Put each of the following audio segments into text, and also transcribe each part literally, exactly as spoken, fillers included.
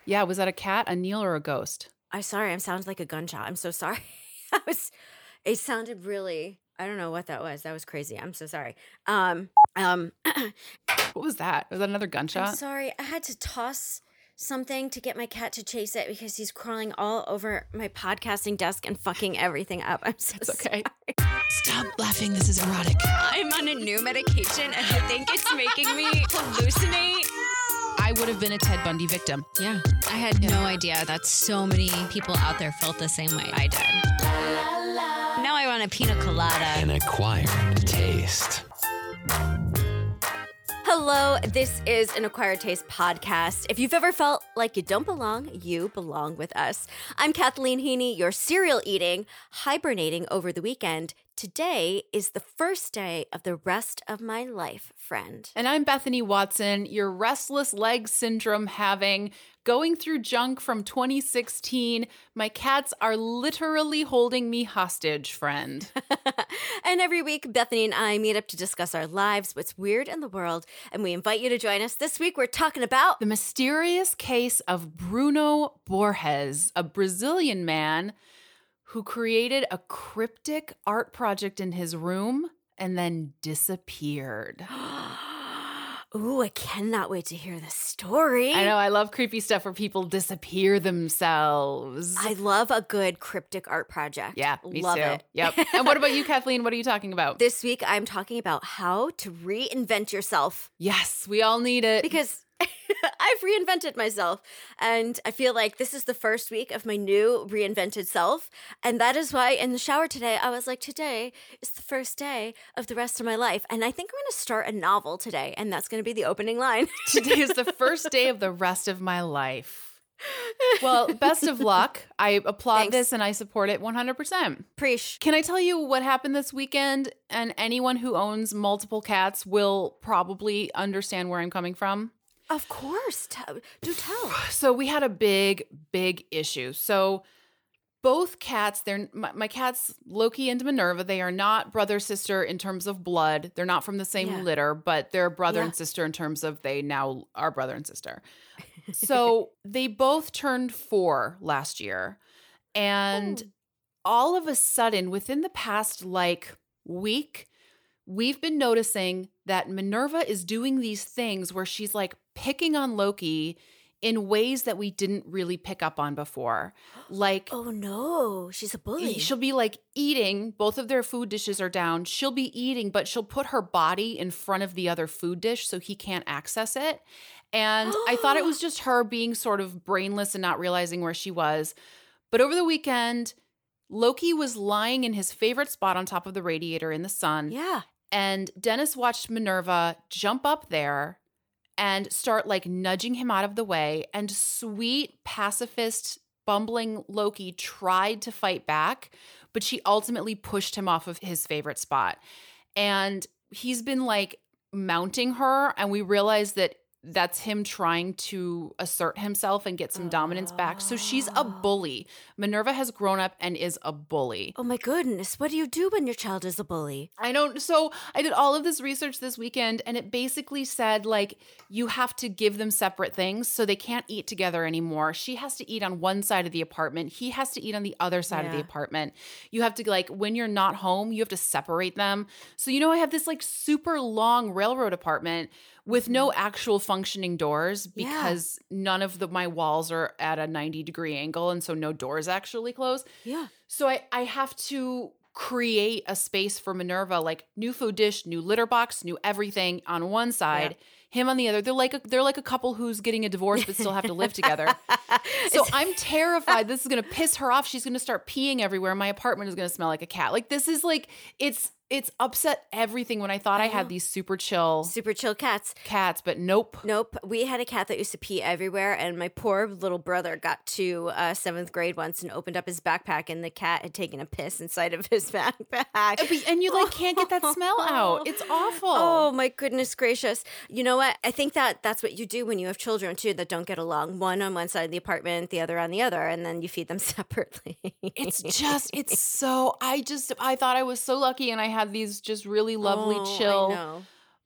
Yeah, was that a cat, a Neil, or a ghost? I'm sorry. I sounded like a gunshot. I'm so sorry. I was. It sounded really. I don't know what that was. That was crazy. I'm so sorry. Um. Um. What was that? Was that another I'm gunshot? sorry. I had to toss something to get my cat to chase it because he's crawling all over my podcasting desk and fucking everything up. I'm so It's okay. sorry. Stop laughing. This is erotic. I'm on a new medication and I think it's making me hallucinate. I would have been a Ted Bundy victim. Yeah. I had no idea that so many people out there felt the same way I did. Now I want a pina colada. An acquired taste. Hello, this is an Acquired Taste podcast. If you've ever felt like you don't belong, you belong with us. I'm Kathleen Heaney, your cereal eating, hibernating over the weekend. Today is the first day of the rest of my life, friend. And I'm Bethany Watson, your restless leg syndrome having, going through junk from twenty sixteen. My cats are literally holding me hostage, friend. And every week, Bethany and I meet up to discuss our lives, what's weird in the world, and we invite you to join us. This week, we're talking about The mysterious case of Bruno Borges, a Brazilian man who created a cryptic art project in his room and then disappeared. Ooh, I cannot wait to hear the story. I know, I love creepy stuff where people disappear themselves. I love a good cryptic art project. Yeah, me love too. it. Yep. And what about you, Kathleen? What are you talking about? This week, I'm talking about how to reinvent yourself Yes, we all need it. because I've reinvented myself. And I feel like this is the first week of my new reinvented self. And that is why in the shower today, I was like, today is the first day of the rest of my life. And I think I'm going to start a novel today. And that's going to be the opening line. Today is the first day of the rest of my life. Well, best of luck. I applaud Thanks. this and I support it one hundred percent. Preach. Can I tell you what happened this weekend? And anyone who owns multiple cats will probably understand where I'm coming from. Of course. T- do tell. So we had a big, big issue. So both cats, they're my, my cats, Loki and Minerva, they are not brother sister in terms of blood. They're not from the same Yeah. litter, but they're brother Yeah. and sister in terms of they now are brother and sister. So they both turned four last year. And Oh. all of a sudden, within the past like week, we've been noticing that Minerva is doing these things where she's like picking on Loki in ways that we didn't really pick up on before. Like, Oh, no. She's a bully. she'll be like eating, both of their food dishes are down. She'll be eating, but she'll put her body in front of the other food dish so he can't access it. And I thought it was just her being sort of brainless and not realizing where she was. But over the weekend, Loki was lying in his favorite spot on top of the radiator in the sun. Yeah. And Dennis watched Minerva jump up there and start like nudging him out of the way. And sweet, pacifist, bumbling Loki tried to fight back, but she ultimately pushed him off of his favorite spot. And he's been like mounting her. And we realized that that's him trying to assert himself and get some dominance back. So she's a bully. Minerva has grown up and is a bully. Oh, my goodness. What do you do when your child is a bully? I don't. So I did all of this research this weekend, and it basically said, like, you have to give them separate things so they can't eat together anymore. She has to eat on one side of the apartment. He has to eat on the other side of the Yeah. apartment. You have to, like, when you're not home, you have to separate them. So, you know, I have this, like, super long railroad apartment with no actual functioning doors Yeah. because none of the my walls are at a ninety degree angle, and so no doors actually close. Yeah. So I, I have to create a space for Minerva, like new food dish, new litter box, new everything on one side, him on the other. They're like a, they're like a couple who's getting a divorce but still have to live together. So I'm terrified this is going to piss her off. She's going to start peeing everywhere. My apartment is going to smell like a cat. Like this is like it's it's upset everything when I thought I had these super chill Super chill cats. cats, but nope. Nope. We had a cat that used to pee everywhere, and my poor little brother got to uh, seventh grade once and opened up his backpack, and the cat had taken a piss inside of his backpack. But- And you like can't get that smell out. It's awful. Oh my goodness gracious. You know what? I think that that's what you do when you have children too that don't get along. One on one side of the apartment, the other on the other, and then you feed them separately. It's just, it's so, I just, I thought I was so lucky and I had these just really lovely, Oh, I chill know.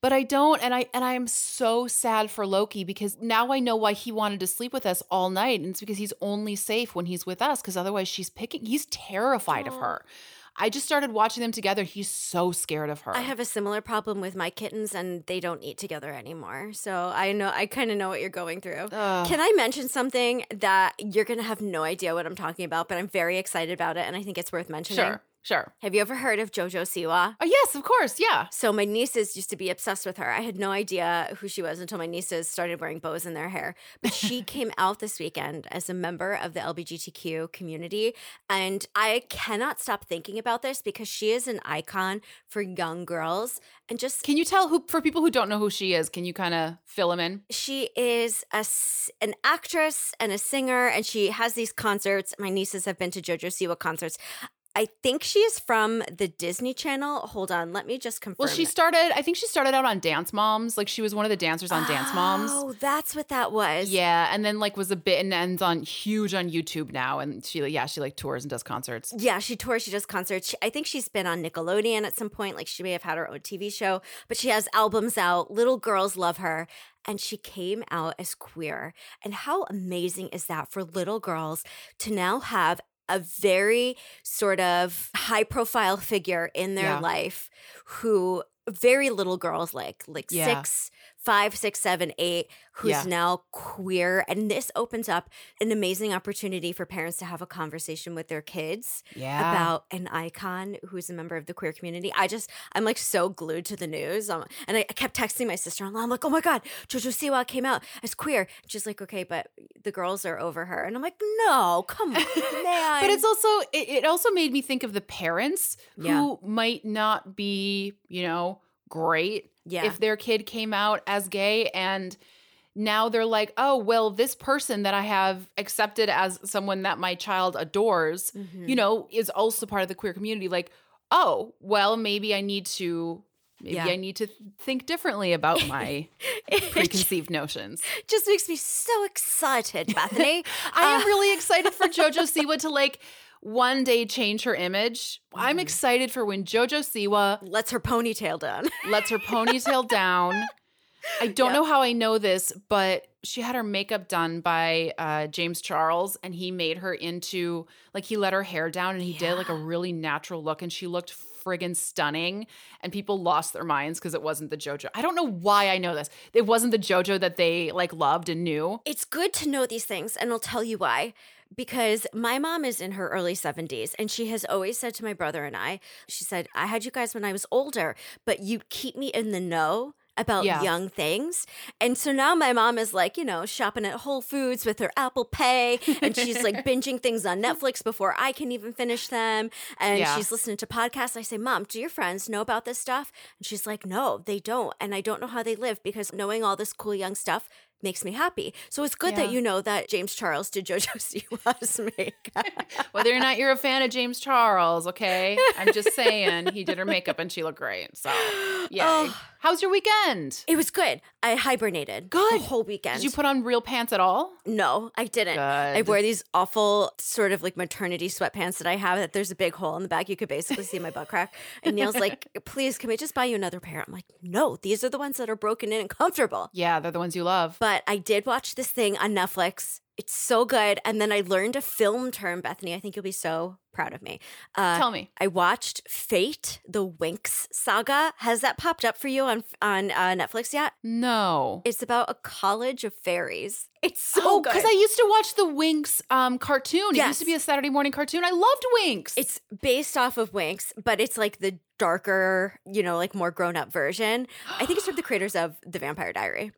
But I don't, and I and I am so sad for Loki because now I know why he wanted to sleep with us all night, and it's because he's only safe when he's with us, because otherwise she's picking. He's terrified Aww. of her. I just started watching them together. He's so scared of her. I have a similar problem with my kittens, and they don't eat together anymore. So I know I kind of know what you're going through. Ugh. Can I mention something that you're gonna have no idea what I'm talking about, but I'm very excited about it, and I think it's worth mentioning. Sure, sure. Have you ever heard of JoJo Siwa? Oh yes, of course, yeah. So my nieces used to be obsessed with her. I had no idea who she was until my nieces started wearing bows in their hair. But she came out this weekend as a member of the L G B T Q community. And I cannot stop thinking about this because she is an icon for young girls. And just Can you tell who, for people who don't know who she is, can you kind of fill them in? she is a, s- an actress and a singer, and she has these concerts. My nieces have been to JoJo Siwa concerts. I think she is from the Disney Channel. Hold on, let me just confirm. Well, she it. started, I think she started out on Dance Moms. Like she was one of the dancers on Dance Moms. Oh, that's what that was. Yeah, and then like was a bit and ends on huge on YouTube now, and she yeah she like tours and does concerts. Yeah, she tours, she does concerts. She, I think she's been on Nickelodeon at some point. Like she may have had her own T V show, but she has albums out. Little girls love her. And she came out as queer. And how amazing is that for little girls to now have a very sort of high profile figure in their Yeah. life who very little girls like, like Yeah. six, five, six, seven, eight, who's Yeah. now queer. And this opens up an amazing opportunity for parents to have a conversation with their kids Yeah. about an icon who's a member of the queer community. I just, I'm like so glued to the news. Um, and I, I kept texting my sister-in-law. I'm like, oh my God, JoJo Siwa came out as queer. And she's like, okay, but the girls are over her. And I'm like, no, come on, man. But it's also it, it also made me think of the parents Yeah. who might not be, you know, great Yeah. if their kid came out as gay, and now they're like, oh, well, this person that I have accepted as someone that my child adores, Mhm. you know, is also part of the queer community. Like, oh, well, maybe I need to maybe Yeah. I need to think differently about my It preconceived notions. just makes me so excited, Bethany. I am Uh, really excited for JoJo Siwa to like one day change her image. I'm Mhm. excited for when JoJo Siwa lets her ponytail down. lets her ponytail down. I don't Yeah. know how I know this, but she had her makeup done by uh, James Charles, and he made her into like he let her hair down, and he did like a really natural look, and she looked friggin' stunning. And people lost their minds because it wasn't the JoJo. I don't know why I know this. It wasn't the JoJo that they like loved and knew. It's good to know these things, and I'll tell you why. Because my mom is in her early seventies, and she has always said to my brother and I, she said, I had you guys when I was older, but you keep me in the know about Yeah. young things. And so now my mom is like, you know, shopping at Whole Foods with her Apple Pay, and she's like binging things on Netflix before I can even finish them. And Yeah. she's listening to podcasts. I say, Mom, do your friends know about this stuff? And she's like, no, they don't. And I don't know how they live, because knowing all this cool young stuff makes me happy. So it's good that Yeah. you know that James Charles did JoJo Siwa's makeup. Whether or not you're a fan of James Charles, okay? I'm just saying he did her makeup and she looked great. So, yay. Oh. How's your weekend? It was good. I hibernated Good. the whole weekend. Did you put on real pants at all? No, I didn't. I Good. wear these awful sort of like maternity sweatpants that I have that there's a big hole in the back. You could basically see my butt crack. And Neil's like, please, can we just buy you another pair? I'm like, no, these are the ones that are broken in and comfortable. Yeah, they're the ones you love. But I did watch this thing on Netflix. It's so good. And then I learned a film term, Bethany. I think you'll be so proud of me. Uh, Tell me. I watched Fate, the Winx saga. Has that popped up for you on on uh, Netflix yet? No. It's about a college of fairies. It's so Oh, good. because I used to watch the Winx um, cartoon. It Yes. used to be a Saturday morning cartoon. I loved Winx. It's based off of Winx, but it's like the darker, you know, like more grown up version. I think it's from the creators of The Vampire Diary.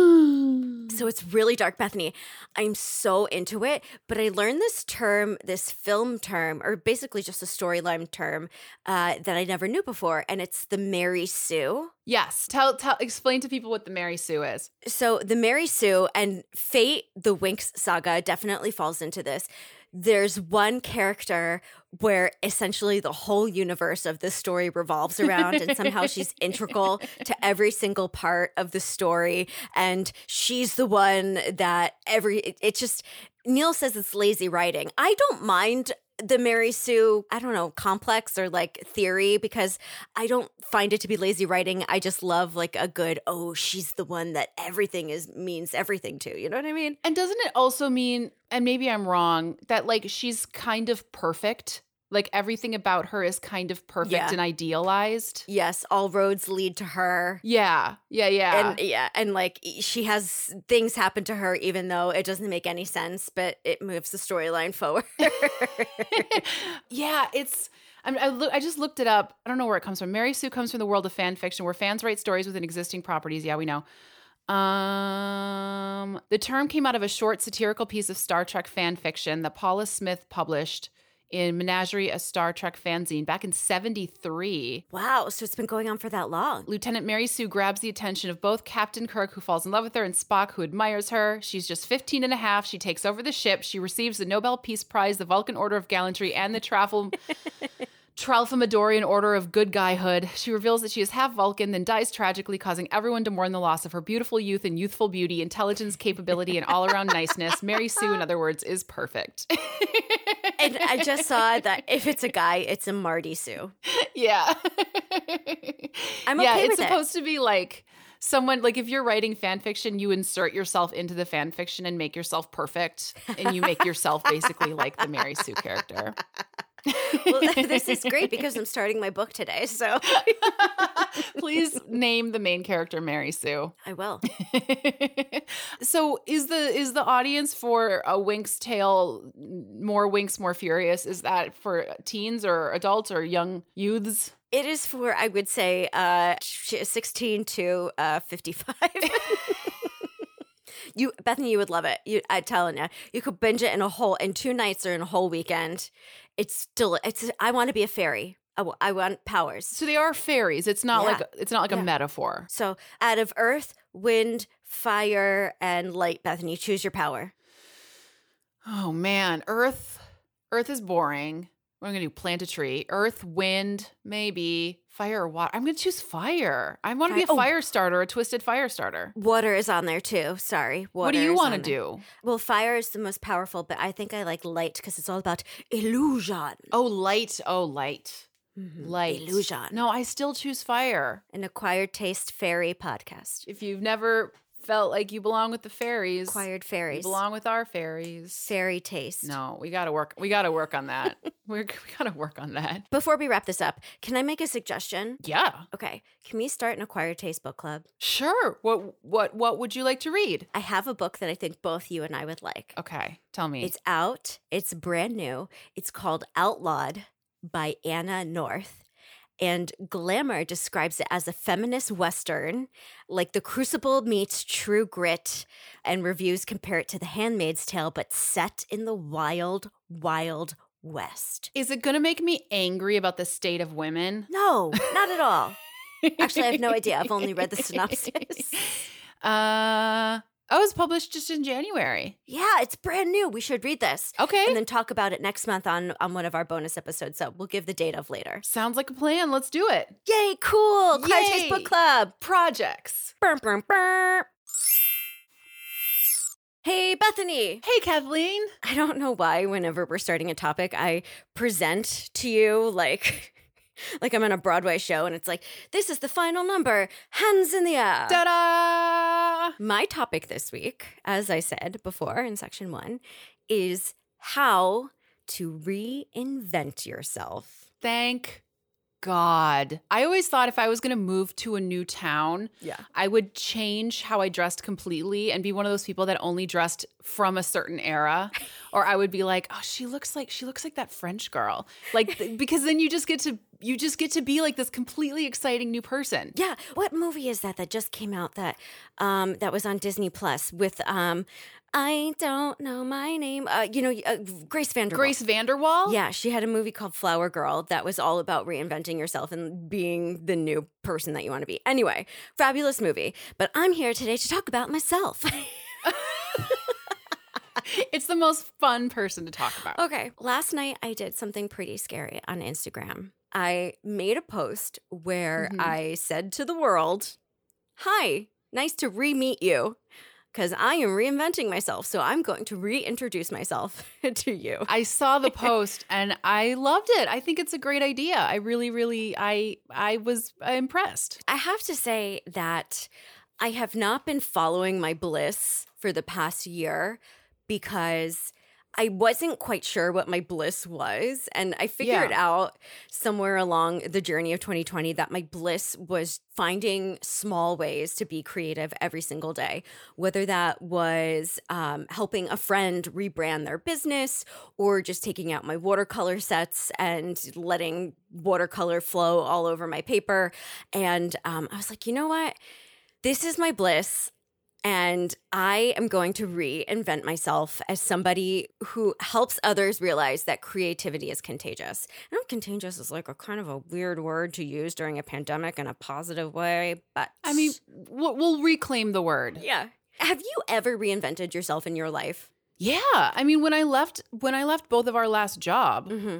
So it's really dark, Bethany. I'm so into it. But I learned this term, this film term, or basically just a storyline term uh, that I never knew before. And it's the Mary Sue. Yes. Tell, tell, explain to people what the Mary Sue is. So the Mary Sue and Fate, the Winx saga definitely falls into this. There's one character where essentially the whole universe of the story revolves around, and somehow she's integral to every single part of the story. And she's the one that every, it, it just, Neil says it's lazy writing. I don't mind the Mary Sue, I don't know, complex or like theory, because I don't find it to be lazy writing. I just love like a good, oh, she's the one that everything is means everything to. You know what I mean? And doesn't it also mean, and maybe I'm wrong, that like she's kind of perfect? Like everything about her is kind of perfect Yeah. and idealized. Yes, all roads lead to her. Yeah, yeah, yeah. And yeah, and like she has things happen to her even though it doesn't make any sense, but it moves the storyline forward. Yeah, it's. I, I, look, I just looked it up. I don't know where it comes from. Mary Sue comes from the world of fan fiction, where fans write stories within existing properties. Yeah, we know. Um, the term came out of a short satirical piece of Star Trek fan fiction that Paula Smith published in Menagerie, a Star Trek fanzine, back in seventy-three. Wow, so it's been going on for that long. Lieutenant Mary Sue grabs the attention of both Captain Kirk, who falls in love with her, and Spock, who admires her. She's just fifteen and a half. She takes over the ship. She receives the Nobel Peace Prize, the Vulcan Order of Gallantry, and the Trafal... Tralfamadorian Order of Good Guyhood. She reveals that she is half Vulcan, then dies tragically, causing everyone to mourn the loss of her beautiful youth and youthful beauty, intelligence, capability, and all-around niceness. Mary Sue, in other words, is perfect. And I just saw that if it's a guy, it's a Marty Sue. Yeah. I'm yeah, okay it's with it. supposed to be like someone, like if you're writing fan fiction, you insert yourself into the fan fiction and make yourself perfect, and you make yourself basically like the Mary Sue character. Well, this is great because I'm starting my book today, so Please name the main character Mary Sue. I will. So is the is the audience for A Wink's Tale More Winks, More Furious? Is that for teens or adults or young youths? It is for, I would say, uh, sixteen to uh, fifty-five. You, Bethany, you would love it. You, I'm telling you, you could binge it in a whole, in two nights or in a whole weekend. It's still, it's. I want to be a fairy. I, w- I want powers. So they are fairies. It's not Yeah. like it's not like Yeah. a metaphor. So out of earth, wind, fire, and light, Bethany, choose your power. Oh man, Earth. Earth is boring. What am I gonna do? Plant a tree. Earth, wind, maybe fire or water. I'm gonna choose fire. I want to be a Fi- oh. fire starter, a twisted fire starter. Water is on there too. Sorry. Water What do you is want to on there. do? Well, fire is the most powerful, but I think I like light because it's all about illusion. Oh, light. Oh, light. Mhm. Light. Illusion. No, I still choose fire. An acquired taste fairy podcast. If you've never felt like you belong with the fairies, Acquired you fairies. belong with our fairies. Fairy taste. No, we gotta work. We gotta work on that. We're, we gotta work on that. Before we wrap this up, can I make a suggestion? Yeah, Okay. Can we start an acquired taste book club? sure. What what what would you like to read? I have a book that I think both you and I would like. Okay, tell me. It's out. It's brand new. It's called Outlawed by Anna North. And Glamour describes it as a feminist Western, like The Crucible meets True Grit, and reviews compare it to The Handmaid's Tale, but set in the wild, wild West. Is it gonna make me angry about the state of women? No, not at all. Actually, I have no idea. I've only read the synopsis. Uh, oh, it was published just in January. Yeah, it's brand new. We should read this. Okay. And then talk about it next month on, on one of our bonus episodes. So we'll give the date of later. Sounds like a plan. Let's do it. Yay, cool. Acquired Taste Yay. Book Club. Projects. Burm, burm, burm. Hey, Bethany. Hey, Kathleen. I don't know why whenever we're starting a topic, I present to you like like I'm on a Broadway show and it's like, this is the final number. Hands in the air. Ta-da! My topic this week, as I said before in section one, is how to reinvent yourself. Thank God. I always thought if I was going to move to a new town, Yeah. I would change how I dressed completely and be one of those people that only dressed from a certain era. Or I would be like, oh, she looks like she looks like that French girl. Like th- because then you just get to you just get to be like this completely exciting new person. Yeah. What movie is that that just came out that um that was on Disney Plus with um I don't know my name. Uh, you know, uh, Grace Vanderbilt. Grace Vanderwall? Yeah, she had a movie called Flower Girl that was all about reinventing yourself and being the new person that you want to be. Anyway, fabulous movie. But I'm here today to talk about myself. It's the most fun person to talk about. Okay, last night I did something pretty scary on Instagram. I made a post where Mhm. I said to the world, "Hi, nice to re-meet you. because I am reinventing myself. So I'm going to reintroduce myself to you. I saw the post and I loved it. I think it's a great idea. I really, really, I I was impressed. I have to say that I have not been following my bliss for the past year because I wasn't quite sure what my bliss was. And I figured Yeah. out somewhere along the journey of twenty twenty that my bliss was finding small ways to be creative every single day, whether that was um, helping a friend rebrand their business or just taking out my watercolor sets and letting watercolor flow all over my paper. And um, I was like, you know what? This is my bliss. And I am going to reinvent myself as somebody who helps others realize that creativity is contagious. I know contagious is like a kind of a weird word to use during a pandemic in a positive way, but I mean, we'll, we'll reclaim the word. yeah. Have you ever reinvented yourself in your life? Yeah. I mean, when I left when I left both of our last job, Mm-hmm.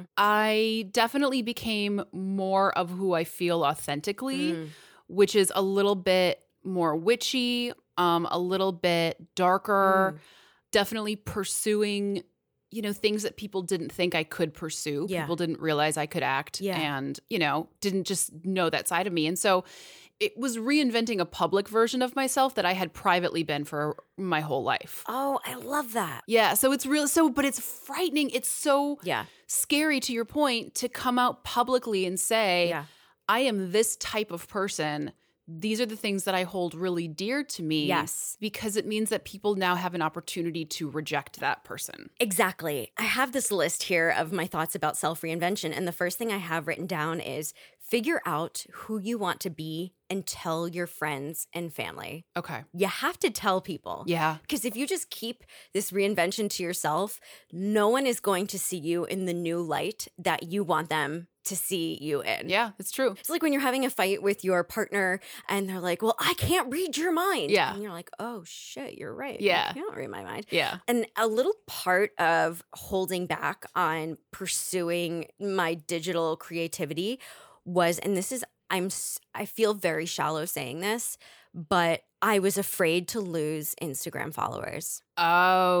I definitely became more of who I feel authentically, Mm. which is a little bit more witchy, um, a little bit darker, Mm. definitely pursuing, you know, things that people didn't think I could pursue. Yeah. People didn't realize I could act Yeah. and, you know, didn't just know that side of me. And so it was reinventing a public version of myself that I had privately been for my whole life. Oh, I love that. Yeah, so it's real so but it's frightening. It's so Yeah. scary, to your point, to come out publicly and say, Yeah. I am this type of person. These are the things that I hold really dear to me. Yes. Because it means that people now have an opportunity to reject that person. Exactly. I have this list here of my thoughts about self reinvention. And the first thing I have written down is figure out who you want to be and tell your friends and family. Okay. You have to tell people. Yeah. Because if you just keep this reinvention to yourself, no one is going to see you in the new light that you want them to see you in. Yeah, it's true. It's like when you're having a fight with your partner and they're like, well, I can't read your mind. Yeah. And you're like, oh, shit, you're right. Yeah. I can't read my mind. Yeah. And a little part of holding back on pursuing my digital creativity was, and this is, I'm, s- I feel very shallow saying this, but I was afraid to lose Instagram followers. Oh,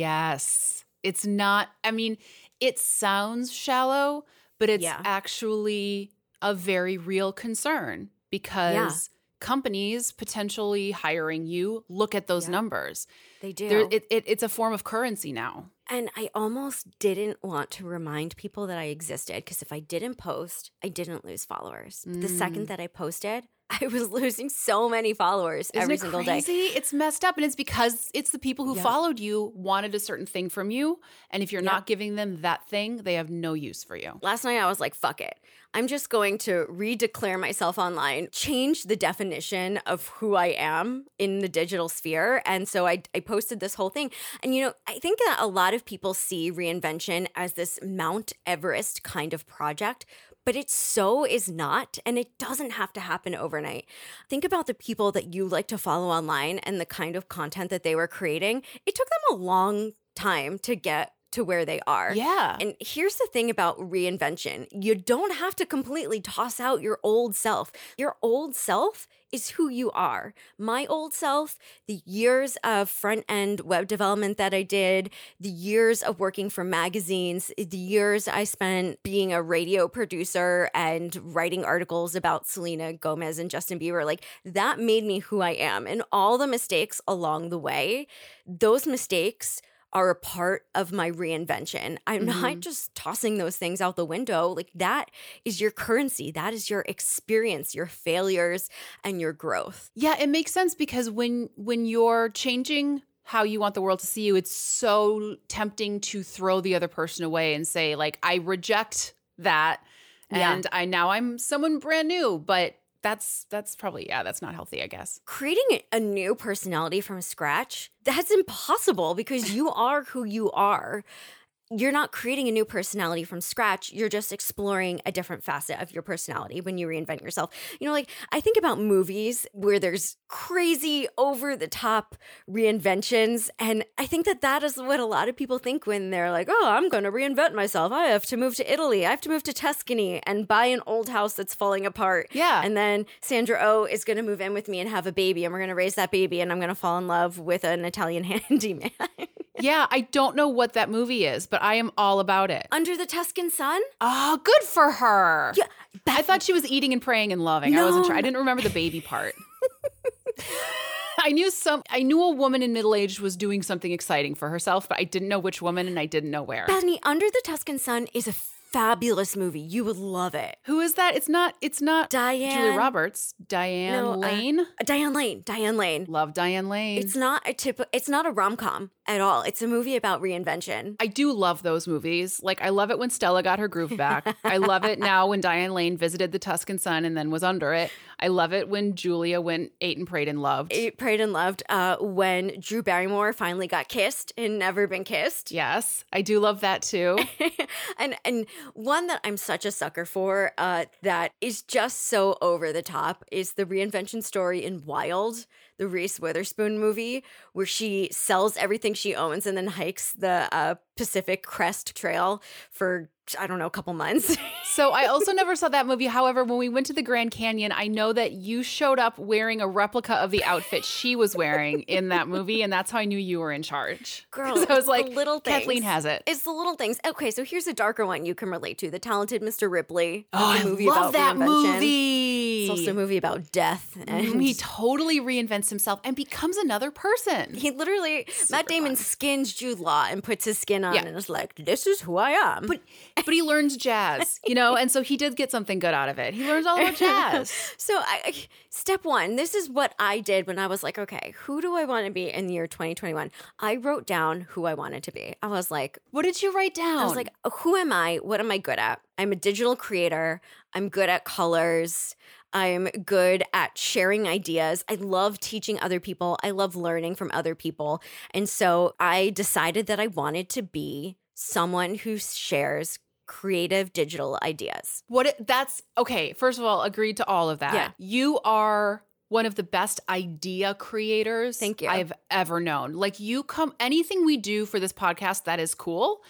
yes. It's not, I mean, it sounds shallow, but it's Yeah. actually a very real concern because companies potentially hiring you look at those Yeah. numbers. They do. There, it, it, it's a form of currency now. And I almost didn't want to remind people that I existed because if I didn't post, I didn't lose followers. But the Mm. second that I posted, I was losing so many followers Isn't every it single crazy? day. It's messed up. And it's because it's the people who Yeah. followed you wanted a certain thing from you. And if you're Yeah. not giving them that thing, they have no use for you. Last night I was like, fuck it. I'm just going to redeclare myself online, change the definition of who I am in the digital sphere. And so I, I posted this whole thing. And, you know, I think that a lot of people see reinvention as this Mount Everest kind of project, but it so is not. And it doesn't have to happen overnight. Think about the people that you like to follow online and the kind of content that they were creating. It took them a long time to get to where they are. Yeah. And here's the thing about reinvention. You don't have to completely toss out your old self. Your old self is who you are. My old self, the years of front-end web development that I did, the years of working for magazines, the years I spent being a radio producer and writing articles about Selena Gomez and Justin Bieber, like that made me who I am. And all the mistakes along the way, those mistakes are a part of my reinvention. I'm Mhm. not just tossing those things out the window. Like that is your currency. That is your experience, your failures, and your growth. Yeah, it makes sense because when when you're changing how you want the world to see you, it's so tempting to throw the other person away and say like, I reject that Yeah. and I now I'm someone brand new, but that's that's probably yeah, that's not healthy, I guess. Creating a new personality from scratch, that's impossible because you are who you are. you're not creating a new personality from scratch. You're just exploring a different facet of your personality when you reinvent yourself. You know, like I think about movies where there's crazy over the top reinventions. And I think that that is what a lot of people think when they're like, oh, I'm going to reinvent myself. I have to move to Italy. I have to move to Tuscany and buy an old house that's falling apart. Yeah. And then Sandra Oh is going to move in with me and have a baby. And we're going to raise that baby. And I'm going to fall in love with an Italian handyman. Yeah, I don't know what that movie is, but I am all about it. Under the Tuscan Sun? Oh, good for her. Yeah, I thought she was eating and praying and loving. I wasn't No. sure. I didn't remember the baby part. I knew some I knew a woman in middle age was doing something exciting for herself, but I didn't know which woman and I didn't know where. Bethany, Under the Tuscan Sun is a fabulous movie. You would love it. Who is that? It's not it's not Diane. Julia Roberts. Diane No, uh, Lane. Diane Lane. Diane Lane. Love Diane Lane. It's not a tip. It's not a rom-com at all. It's a movie about reinvention. I do love those movies. Like, I love it when Stella got her groove back. I love it now when Diane Lane visited the Tuscan Sun and then was under it. I love it when Julia went, ate and prayed and loved. It prayed and loved uh, when Drew Barrymore finally got kissed and never been kissed. Yes, I do love that too. and and one that I'm such a sucker for uh, that is just so over the top is the reinvention story in Wild, the Reese Witherspoon movie, where she sells everything she owns and then hikes the uh, Pacific Crest Trail for, I don't know, a couple months. So I also never saw that movie. However, when we went to the Grand Canyon, I know that you showed up wearing a replica of the outfit she was wearing in that movie, and that's how I knew you were in charge. Girl, so I was it's the like, little things. Kathleen has it. It's the little things. Okay, so here's a darker one you can relate to: The Talented Mister Ripley. Oh, It's a I movie love about that reinvention. movie. It's also a movie about death. And He totally reinvents himself and becomes another person. he literally, Matt Damon fun. skins Jude Law and puts his skin on Yeah. and is like, this is who I am. But but he learns jazz, you know, and so he did get something good out of it. He learns all about jazz. So I, I- step one, this is what I did when I was like, okay, who do I want to be in the year twenty twenty-one? I wrote down who I wanted to be. I was like, What did you write down? I was like, who am I? What am I good at? I'm a digital creator. I'm good at colors. I'm good at sharing ideas. I love teaching other people. I love learning from other people. And so I decided that I wanted to be someone who shares creative digital ideas. what it, that's okay. First of all, agreed to all of that. Yeah. You are one of the best idea creators Thank you. I've ever known. Like, you come, anything we do for this podcast that is cool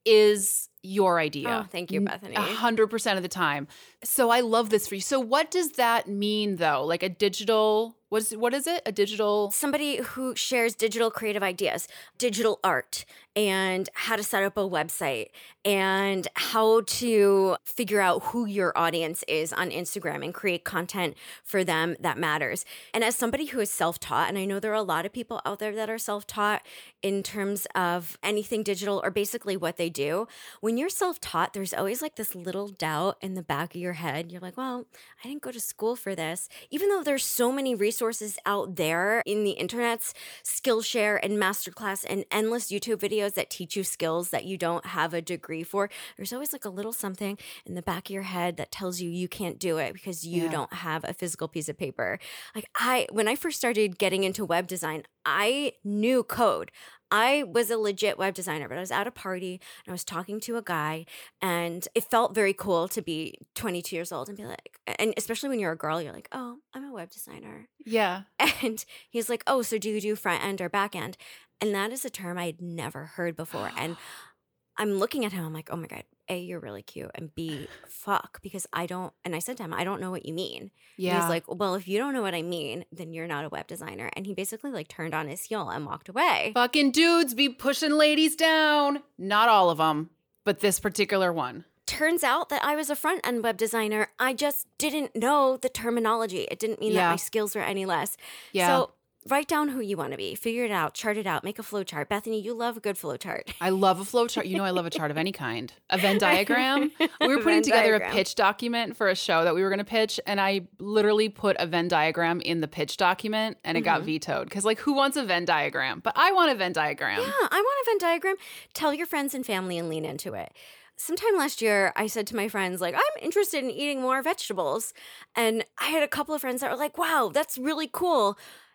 is your idea. Oh, thank you, Bethany. A hundred percent of the time. So I love this for you. So what does that mean though? Like a digital, what is, what is it? A digital? Somebody who shares digital creative ideas, digital art, and how to set up a website, and how to figure out who your audience is on Instagram and create content for them that matters. And as somebody who is self-taught, and I know there are a lot of people out there that are self-taught in terms of anything digital or basically what they do, when you're self-taught, there's always like this little doubt in the back of your head. You're like, well, I didn't go to school for this. Even though there's so many resources out there in the internet's Skillshare and Masterclass and endless YouTube videos that teach you skills that you don't have a degree for, there's always like a little something in the back of your head that tells you you can't do it because you Yeah. don't have a physical piece of paper. Like I, when I first started getting into web design, I knew code. I was a legit web designer, but I was at a party and I was talking to a guy, and it felt very cool to be twenty-two years old and be like, and especially when you're a girl, you're like, oh, I'm a web designer. Yeah. And he's like, oh, so do you do front end or back end? And that is a term I had never heard before. And I'm looking at him, I'm like, oh my God, A, you're really cute, and B, fuck, because I don't, and I said to him, I don't know what you mean. Yeah. And he's like, well, if you don't know what I mean, then you're not a web designer. And he basically like turned on his heel and walked away. Fucking dudes be pushing ladies down. Not all of them, but this particular one. Turns out that I was a front end web designer. I just didn't know the terminology. It didn't mean Yeah. that my skills were any less. Yeah. So write down who you want to be, figure it out, chart it out, make a flow chart. Bethany, you love a good flow chart. I love a flow chart. You know, I love a chart of any kind. A Venn diagram. We were A putting Venn together diagram. a pitch document for a show that we were going to pitch, and I literally put a Venn diagram in the pitch document, and it got Mm-hmm. vetoed because, like, who wants a Venn diagram? But I want a Venn diagram. Yeah, I want a Venn diagram. Tell your friends and family and lean into it. Sometime last year, I said to my friends, like, I'm interested in eating more vegetables. And I had a couple of friends that were like, wow, that's really cool.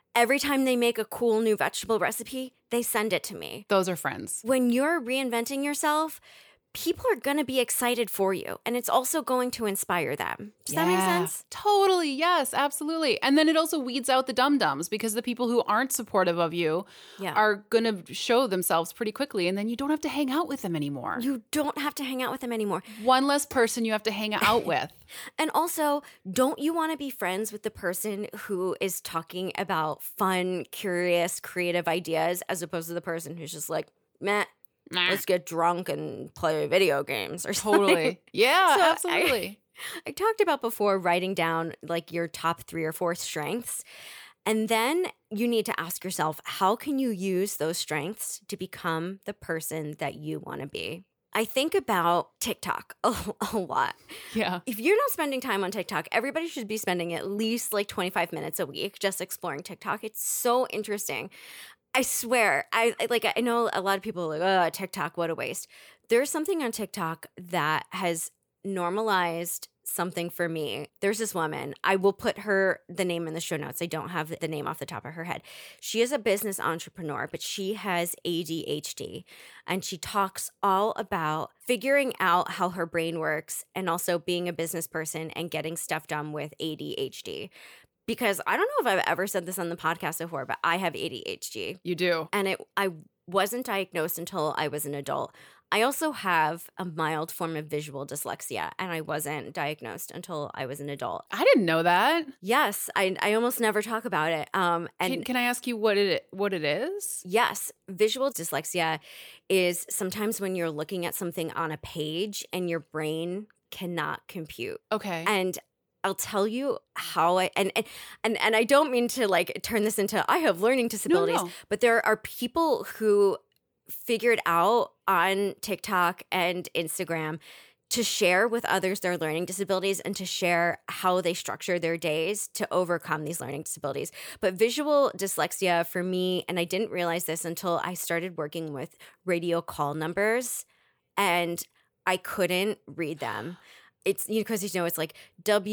Every time they make a cool new vegetable recipe, they send it to me. Those are friends. When you're reinventing yourself, people are going to be excited for you, and it's also going to inspire them. Does that make Yeah, sense? Totally. Yes, absolutely. And then it also weeds out the dum-dums because the people who aren't supportive of you Yeah. are going to show themselves pretty quickly, and then you don't have to hang out with them anymore. You don't have to hang out with them anymore. One less person you have to hang out with. And also, don't you want to be friends with the person who is talking about fun, curious, creative ideas as opposed to the person who's just like, meh, Nah. let's get drunk and play video games or something. Totally. Yeah, So I- absolutely. I talked about before writing down like your top three or four strengths. And then you need to ask yourself, how can you use those strengths to become the person that you want to be? I think about TikTok a, a lot. Yeah. If you're not spending time on TikTok, everybody should be spending at least like twenty-five minutes a week just exploring TikTok. It's so interesting. I swear, I I- like. I know a lot of people are like, "Oh, TikTok, what a waste." There's something on TikTok that has normalized something for me. There's this woman. I will put her the name in the show notes. I don't have the name off the top of her head. She is a business entrepreneur, but she has A D H D, and she talks all about figuring out how her brain works and also being a business person and getting stuff done with A D H D. Because I don't know if I've ever said this on the podcast before, but I have A D H D. You do. And it I wasn't diagnosed until I was an adult. I also have a mild form of visual dyslexia, and I wasn't diagnosed until I was an adult. I didn't know that. Yes, I I almost never talk about it. Um, and Can, can I ask you what it what it is? yes, visual dyslexia is sometimes when you're looking at something on a page and your brain cannot compute. Okay. And I'll tell you how I and and and, and I don't mean to like turn this into I have learning disabilities, no. but there are people who figured out on TikTok and Instagram to share with others their learning disabilities and to share how they structure their days to overcome these learning disabilities. But visual dyslexia for me, and I didn't realize this until I started working with radio call numbers and I couldn't read them. It's, you know, because you know, it's like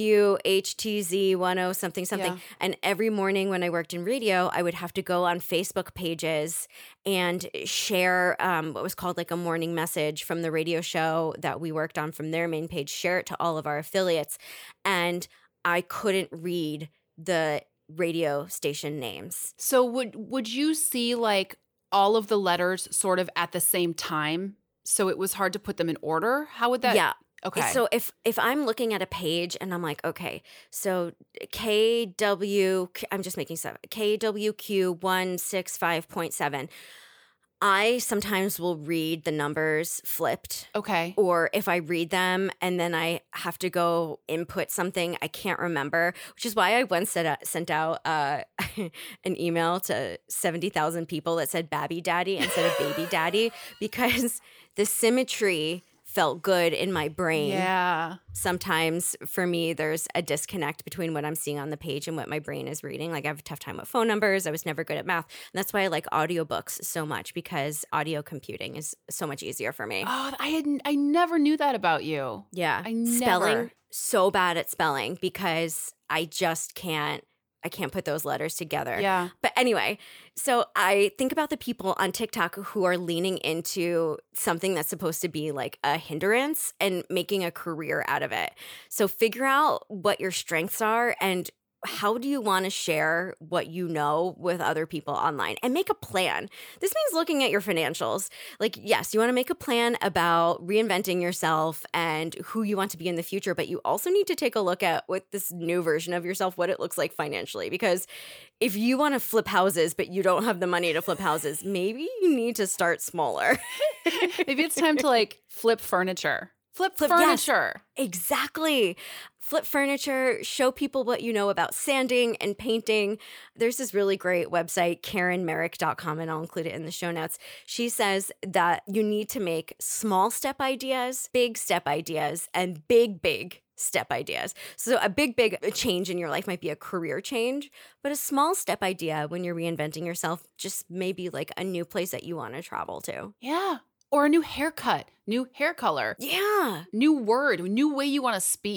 W H T Z ten something something. Yeah. And every morning when I worked in radio, I would have to go on Facebook pages and share um, what was called like a morning message from the radio show that we worked on from their main page, share it to all of our affiliates. And I couldn't read the radio station names. So would would you see like all of the letters sort of at the same time? So it was hard to put them in order? How would that? Yeah. Okay. So if if I'm looking at a page and I'm like, okay, so K W, I'm just making stuff, K W Q one sixty-five point seven, I sometimes will read the numbers flipped. Okay. Or if I read them and then I have to go input something I can't remember, which is why I once set out, sent out uh, an email to seventy thousand people that said Babby Daddy instead of Baby Daddy, because the symmetry felt good in my brain. Yeah. Sometimes for me, there's a disconnect between what I'm seeing on the page and what my brain is reading. Like I have a tough time with phone numbers. I was never good at math. And that's why I like audiobooks so much, because audio computing is so much easier for me. Oh, I had I never knew that about you. Yeah. I never. Spelling, so bad at spelling because I just can't, I can't put those letters together. Yeah. But anyway, so I think about the people on TikTok who are leaning into something that's supposed to be like a hindrance and making a career out of it. So figure out what your strengths are and how do you want to share what you know with other people online, and make a plan. This means looking at your financials. Like, yes, you want to make a plan about reinventing yourself and who you want to be in the future, but you also need to take a look at what this new version of yourself, what it looks like financially. Because if you want to flip houses, but you don't have the money to flip houses, maybe you need to start smaller. Maybe it's time to like flip furniture. Flip, Flip- yes. furniture. Exactly. Flip furniture, show people what you know about sanding and painting. There's this really great website, Karen Merrick dot com, and I'll include it in the show notes. She says that you need to make small step ideas, big step ideas, and big, big step ideas. So a big, big change in your life might be a career change, but a small step idea when you're reinventing yourself just maybe like a new place that you want to travel to. Yeah. Or a new haircut, new hair color, Yeah. new word, new way you want to speak.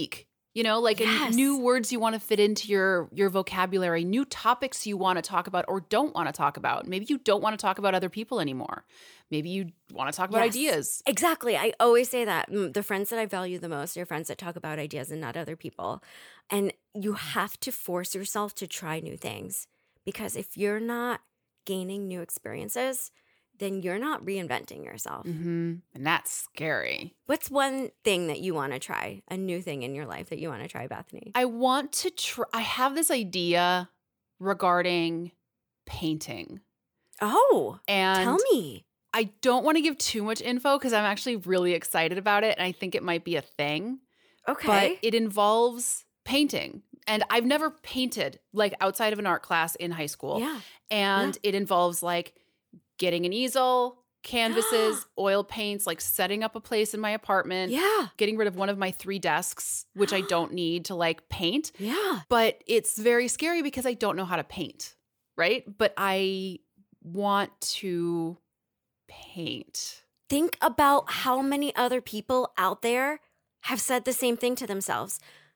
You know, like Yes. a new words you want to fit into your your vocabulary, new topics you want to talk about or don't want to talk about. Maybe you don't want to talk about other people anymore. Maybe you want to talk about Yes. ideas. Exactly. I always say that. Mm, The friends that I value the most are friends that talk about ideas and not other people. And you have to force yourself to try new things, because if you're not gaining new experiences, then you're not reinventing yourself. Mm-hmm. And that's scary. What's one thing that you want to try, a new thing in your life that you want to try, Bethany? I want to try, I have this idea regarding painting. Oh, And tell me. I don't want to give too much info because I'm actually really excited about it and I think it might be a thing. Okay. But it involves painting. And I've never painted like outside of an art class in high school. yeah. And it involves like getting an easel, canvases, oil paints, like setting up a place in my apartment, Yeah. getting rid of one of my three desks, which I don't need to like paint. Yeah. But it's very scary because I don't know how to paint, right? But I want to paint. Think about how many other people out there have said the same thing to themselves.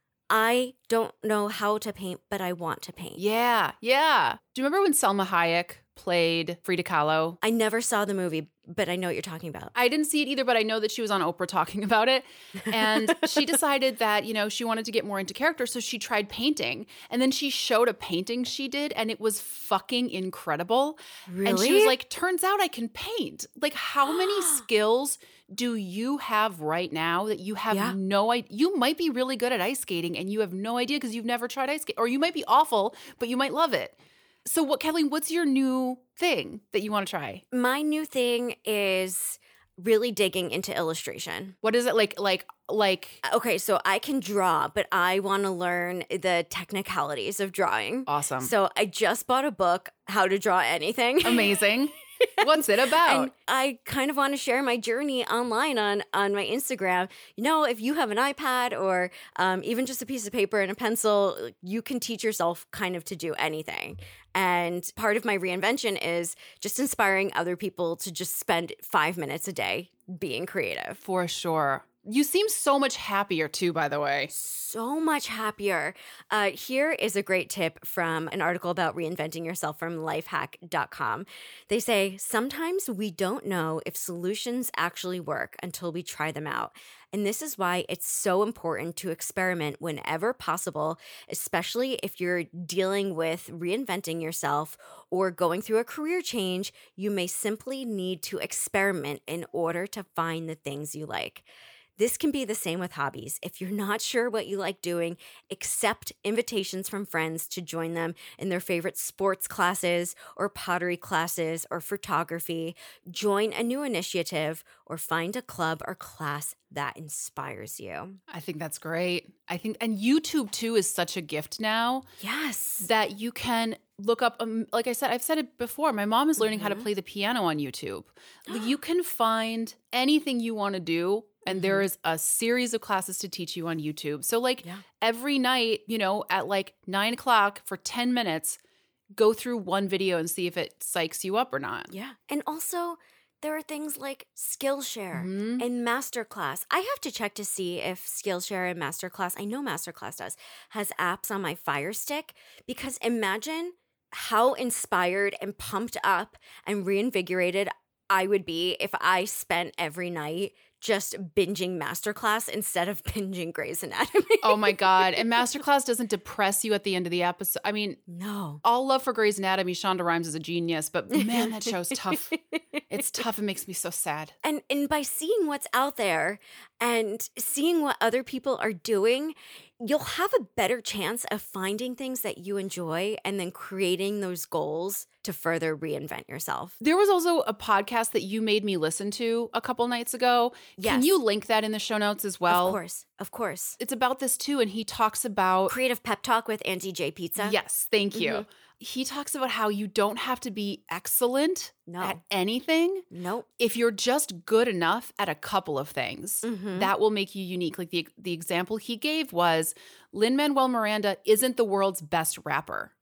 I don't know how to paint, but I want to paint. Yeah, yeah. Do you remember when Selma Hayek played Frida Kahlo? I never saw the movie, but I know what you're talking about. I didn't see it either, but I know that she was on Oprah talking about it. And she decided that, you know, she wanted to get more into character. So she tried painting. And then she showed a painting she did, and it was fucking incredible. Really? And she was like, turns out I can paint. Like, how many skills do you have right now that you have Yeah. no idea? You might be really good at ice skating and you have no idea because you've never tried ice skating. Or you might be awful, but you might love it. So what, Kathleen, what's your new thing that you want to try? My new thing is really digging into illustration. What is it like, like, like, Okay, so I can draw, but I want to learn the technicalities of drawing. awesome. So I just bought a book, How to Draw Anything. Amazing. What's it about? And I kind of want to share my journey online on on my Instagram. You know, if you have an iPad or um, even just a piece of paper and a pencil, you can teach yourself kind of to do anything. And part of my reinvention is just inspiring other people to just spend five minutes a day being creative. For sure. You seem so much happier too, by the way. So much happier. Uh, here is a great tip from an article about reinventing yourself from lifehack dot com. They say, sometimes we don't know if solutions actually work until we try them out. And this is why it's so important to experiment whenever possible, especially if you're dealing with reinventing yourself or going through a career change. You may simply need to experiment in order to find the things you like. This can be the same with hobbies. If you're not sure what you like doing, accept invitations from friends to join them in their favorite sports classes or pottery classes or photography. Join a new initiative or find a club or class that inspires you. I think that's great. I think, and YouTube too is such a gift now Yes. that you can look up, um, like I said, I've said it before, my mom is learning how to play the piano on YouTube. You can find anything you want to do. And there is a series of classes to teach you on YouTube. So like Yeah. every night, you know, at like nine o'clock for ten minutes, go through one video and see if it psychs you up or not. Yeah. And also, there are things like Skillshare Mhm. and Masterclass. I have to check to see if Skillshare and Masterclass, I know Masterclass does, has apps on my Fire Stick, because imagine how inspired and pumped up and reinvigorated I would be if I spent every night just binging Masterclass instead of binging Grey's Anatomy. Oh my God. And Masterclass doesn't depress you at the end of the episode. I mean, No. all love for Grey's Anatomy. Shonda Rhimes is a genius, but man, that show's tough. It's tough. It makes me so sad. And and by seeing what's out there and seeing what other people are doing, you'll have a better chance of finding things that you enjoy and then creating those goals to further reinvent yourself. There was also a podcast that you made me listen to a couple nights ago. Can Yes. you link that in the show notes as well? Of course. Of course. It's about this too. And he talks about Creative Pep Talk with Auntie J Pizza. Yes, thank you. Mhm. He talks about how you don't have to be excellent No. at anything. Nope. If you're just good enough at a couple of things, Mhm. that will make you unique. Like the the example he gave was Lin-Manuel Miranda isn't the world's best rapper,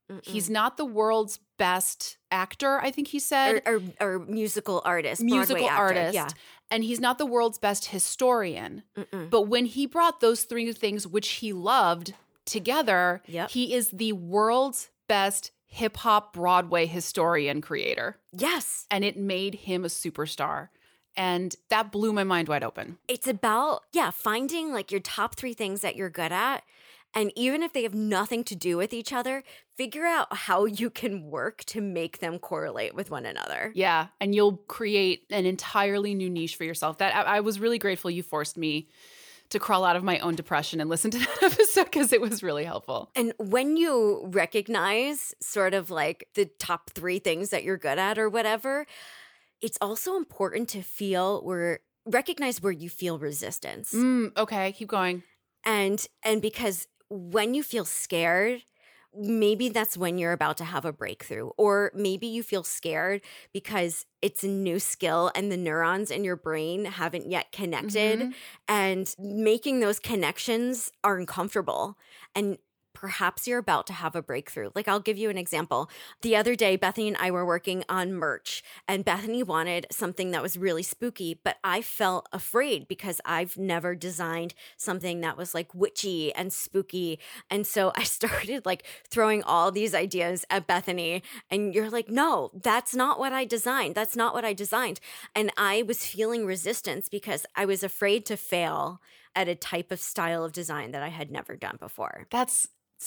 Mm-mm. He's not the world's best actor, I think he said. Or, or, or musical artist. Musical Broadway actor. artist. Yeah. And he's not the world's best historian. Mm-mm. But when he brought those three things, which he loved, together, Yep. he is the world's best hip hop Broadway historian creator. Yes. And it made him a superstar. And that blew my mind wide open. It's about, yeah, finding like your top three things that you're good at. And even if they have nothing to do with each other, figure out how you can work to make them correlate with one another. Yeah. And you'll create an entirely new niche for yourself. That I, I was really grateful you forced me to crawl out of my own depression and listen to that episode because it was really helpful. And when you recognize sort of like the top three things that you're good at or whatever, it's also important to feel where, recognize where you feel resistance. Mm, okay. Keep going. And, and because when you feel scared, maybe that's when you're about to have a breakthrough. Or maybe you feel scared because it's a new skill and the neurons in your brain haven't yet connected. Mm-hmm. And making those connections are uncomfortable. And perhaps you're about to have a breakthrough. Like, I'll give you an example. The other day, Bethany and I were working on merch, and Bethany wanted something that was really spooky, but I felt afraid because I've never designed something that was like witchy and spooky. And so I started like throwing all these ideas at Bethany, and you're like, no, that's not what I designed. That's not what I designed. And I was feeling resistance because I was afraid to fail at a type of style of design that I had never done before. That's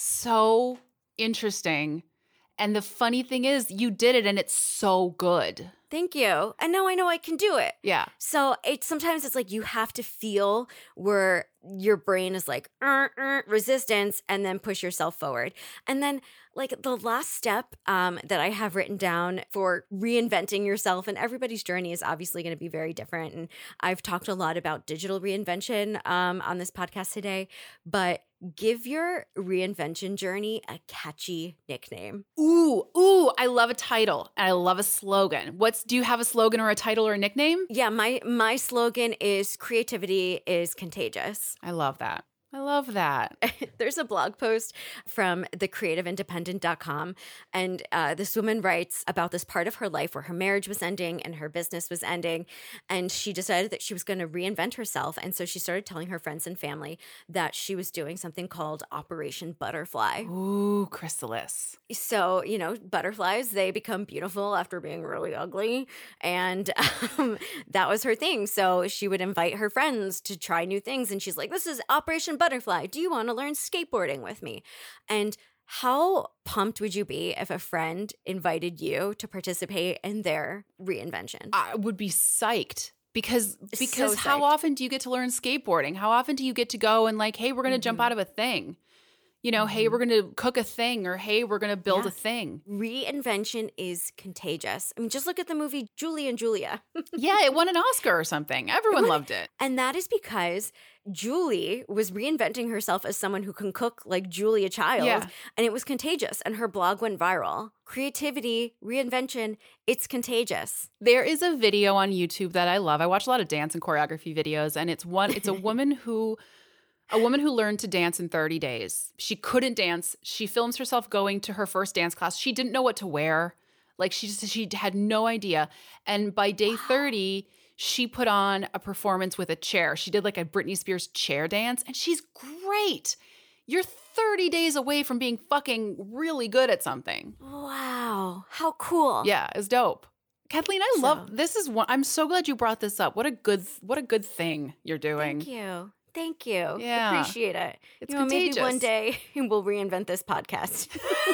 so interesting. And the funny thing is, you did it and it's so good. Thank you. And now I know I can do it. Yeah. So it's sometimes it's like you have to feel where your brain is like uh, uh, resistance, and then push yourself forward. And then like the last step um, that I have written down for reinventing yourself, and everybody's journey is obviously going to be very different. And I've talked a lot about digital reinvention um, on this podcast today, but give your reinvention journey a catchy nickname. Ooh, ooh, I love a title. And I love a slogan. What's do you have a slogan or a title or a nickname? Yeah, my my slogan is creativity is contagious. I love that. I love that. There's a blog post from the creative independent dot com, and uh, this woman writes about this part of her life where her marriage was ending and her business was ending, and she decided that she was going to reinvent herself. And so she started telling her friends and family that she was doing something called Operation Butterfly. Ooh, chrysalis. So, you know, butterflies, they become beautiful after being really ugly. And um, that was her thing. So she would invite her friends to try new things. And she's like, this is Operation Butterfly. Do you want to learn skateboarding with me? And how pumped would you be if a friend invited you to participate in their reinvention? I would be psyched. Because because So how psyched. often do you get to learn skateboarding? How often do you get to go and like, hey, we're going to Mm-hmm. jump out of a thing? You know, hey, we're going to cook a thing, or hey, we're going to build Yeah. a thing. Reinvention is contagious. I mean, just look at the movie Julie and Julia. Yeah, it won an Oscar or something. Everyone loved it. And that is because Julie was reinventing herself as someone who can cook like Julia Child. Yeah. And it was contagious. And her blog went viral. Creativity, reinvention, it's contagious. There is a video on YouTube that I love. I watch a lot of dance and choreography videos, and it's one it's a woman who a woman who learned to dance in thirty days. She couldn't dance. She films herself going to her first dance class. She didn't know what to wear. Like she just she had no idea. And by day thirty, she put on a performance with a chair. She did like a Britney Spears chair dance, and she's great. You're thirty days away from being fucking really good at something. Wow. How cool. Yeah, it's dope. Kathleen, I So- love this is one I'm so glad you brought this up. What a good what a good thing you're doing. Thank you. Thank you. Yeah. Appreciate it. It's you know, maybe contagious. one day we'll reinvent this podcast.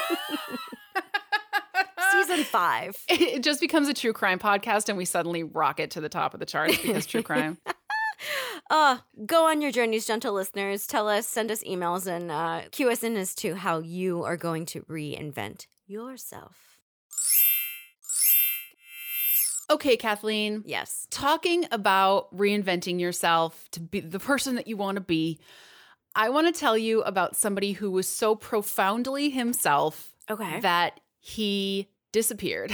Season five. It just becomes a true crime podcast and we suddenly rocket to the top of the charts because true crime. Uh, go on your journeys, gentle listeners. Tell us, send us emails, and uh, cue us in as to how you are going to reinvent yourself. Okay, Kathleen. Yes. Talking about reinventing yourself to be the person that you want to be, I want to tell you about somebody who was so profoundly himself Okay. that he disappeared.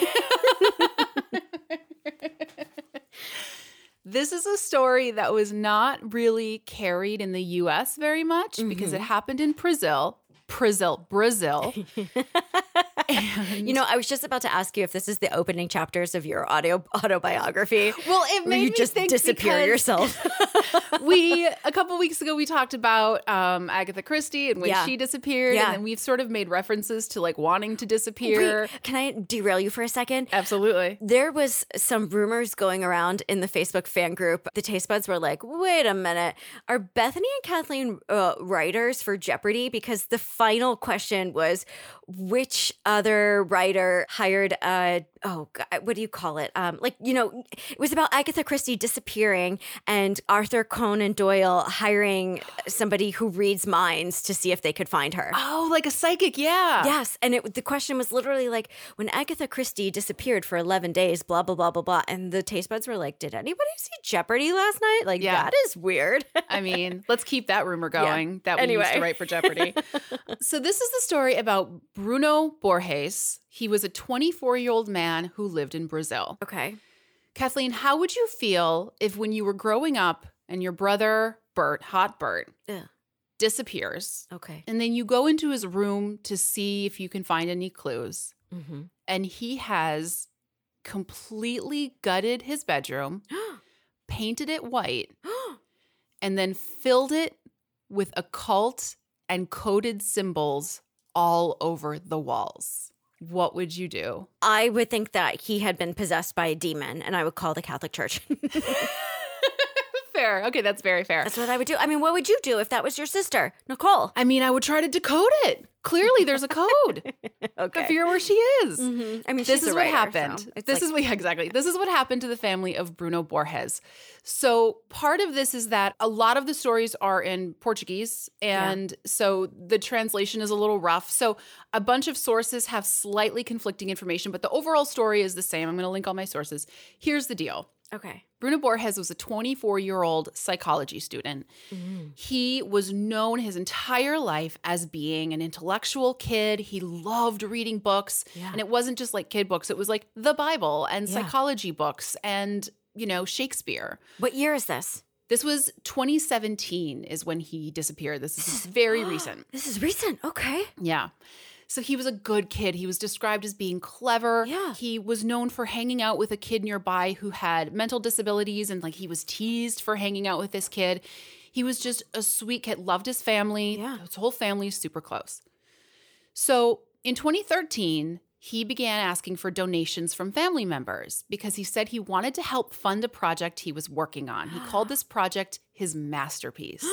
This is a story that was not really carried in the U S very much because it happened in Brazil. Brazil. Brazil. And, You know, I was just about to ask you if this is the opening chapters of your audio autobiography. well, it Where made you me just think disappear because yourself. we a couple weeks ago we talked about um, Agatha Christie and when Yeah. she disappeared, Yeah. and then we've sort of made references to like wanting to disappear. Wait, can I derail you for a second? Absolutely. There was some rumors going around in the Facebook fan group. The Taste Buds were like, wait a minute. Are Bethany and Kathleen uh, writers for Jeopardy? Because the final question was, which other writer hired a, oh, God, what do you call it? Um, like, you know, it was about Agatha Christie disappearing and Arthur Conan Doyle hiring somebody who reads minds to see if they could find her. Oh, like a psychic, yeah. Yes, and it, the question was literally like, when Agatha Christie disappeared for eleven days, blah, blah, blah, blah, blah. And the Taste Buds were like, did anybody see Jeopardy last night? Like, Yeah. that is weird. I mean, let's keep that rumor going that we Anyway. used to write for Jeopardy. So this is the story about Bruno Borges. He was a twenty-four-year-old man who lived in Brazil. Okay. Kathleen, how would you feel if when you were growing up and your brother, Bert, hot Bert, Ugh. disappears, Okay. and then you go into his room to see if you can find any clues, Mm-hmm. and he has completely gutted his bedroom, painted it white, and then filled it with occult and coded symbols all over the walls. What would you do? I would think that he had been possessed by a demon, and I would call the Catholic Church. Fair. Okay, that's very fair. That's what I would do. I mean, what would you do if that was your sister, Nicole? I mean, I would try to decode it. Clearly, there's a code. Okay. I figure where she is. Mhm. I mean, This she's is a what writer, happened. so it's This like- is what exactly. This is what happened to the family of Bruno Borges. So part of this is that a lot of the stories are in Portuguese, and so the translation is a little rough. So a bunch of sources have slightly conflicting information, but the overall story is the same. I'm going to link all my sources. Here's the deal. Okay. Bruno Borges was a twenty-four-year-old psychology student. He was known his entire life as being an intellectual kid. He loved reading books. Yeah. And it wasn't just like kid books. It was like the Bible and Yeah. psychology books and, you know, Shakespeare. What year is this? This was twenty seventeen is when he disappeared. This is very recent. This is recent. Okay. Yeah. So he was a good kid. He was described as being clever. Yeah. He was known for hanging out with a kid nearby who had mental disabilities, and like he was teased for hanging out with this kid. He was just a sweet kid, loved his family. Yeah. His whole family is super close. So in twenty thirteen, he began asking for donations from family members because he said he wanted to help fund a project he was working on. He called this project his masterpiece.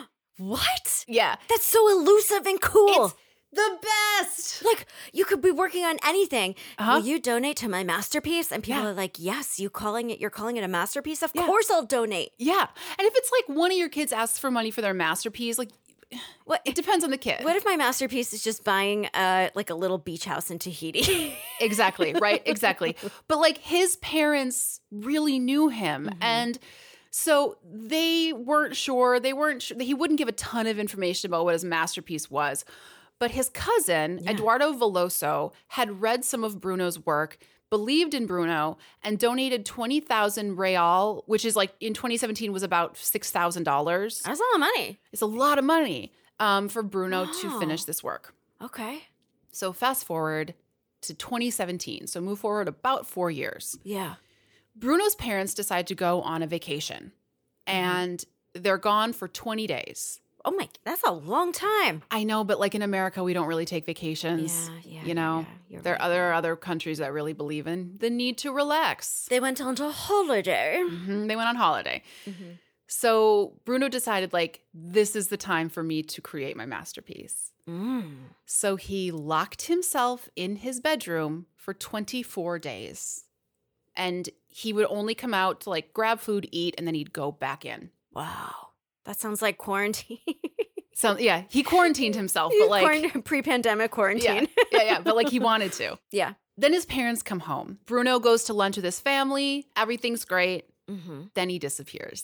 What? Yeah. That's so elusive and cool. It's the best. Like, you could be working on anything. Uh-huh. Will you donate to my masterpiece? And people Yeah. are like, yes, you calling it, you're calling it a masterpiece? Of Yeah. course I'll donate. Yeah. And if it's like one of your kids asks for money for their masterpiece, like What, it depends on the kid. what if my masterpiece is just buying uh, like a little beach house in Tahiti? Exactly, right? Exactly. But like his parents really knew him. Mm-hmm. And so they weren't sure. They weren't sure. He wouldn't give a ton of information about what his masterpiece was. But his cousin, Yeah. Eduardo Veloso, had read some of Bruno's work, believed in Bruno, and donated twenty thousand real, which is like in twenty seventeen was about six thousand dollars. That's a lot of money. It's a lot of money um, for Bruno to Wow. finish this work. Okay. So fast forward to twenty seventeen. So move forward about four years. Yeah. Bruno's parents decide to go on a vacation, and they're gone for twenty days. Oh my, that's a long time. I know, but like in America, we don't really take vacations. Yeah, yeah, You know, yeah, you're there, right. are, there are other countries that really believe in the need to relax. They went on to holiday. Mhm, They went on holiday. Mhm. So Bruno decided, like, this is the time for me to create my masterpiece. Mm. So he locked himself in his bedroom for twenty-four days. And he would only come out to like grab food, eat, and then he'd go back in. Wow. That sounds like quarantine. So yeah, he quarantined himself, but like Quarant- pre-pandemic yeah, quarantine. yeah, yeah, but like he wanted to. Yeah. Then his parents come home. Bruno goes to lunch with his family. Everything's great. Mm-hmm. Then he disappears.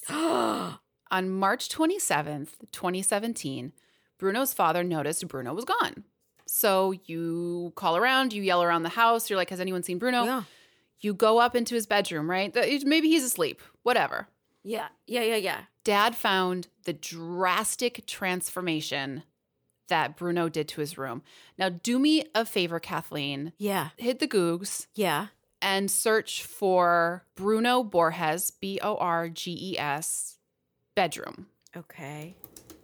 On March twenty-seventh, twenty seventeen, Bruno's father noticed Bruno was gone. So you call around, you yell around the house. You're like, has anyone seen Bruno? Yeah. You go up into his bedroom, right? The- Maybe he's asleep, whatever. Yeah. Yeah. Yeah. Yeah. Dad found the drastic transformation that Bruno did to his room. Now, do me a favor, Kathleen. Yeah. Hit the Googs Yeah. and search for Bruno Borges, B O R G E S, bedroom. Okay.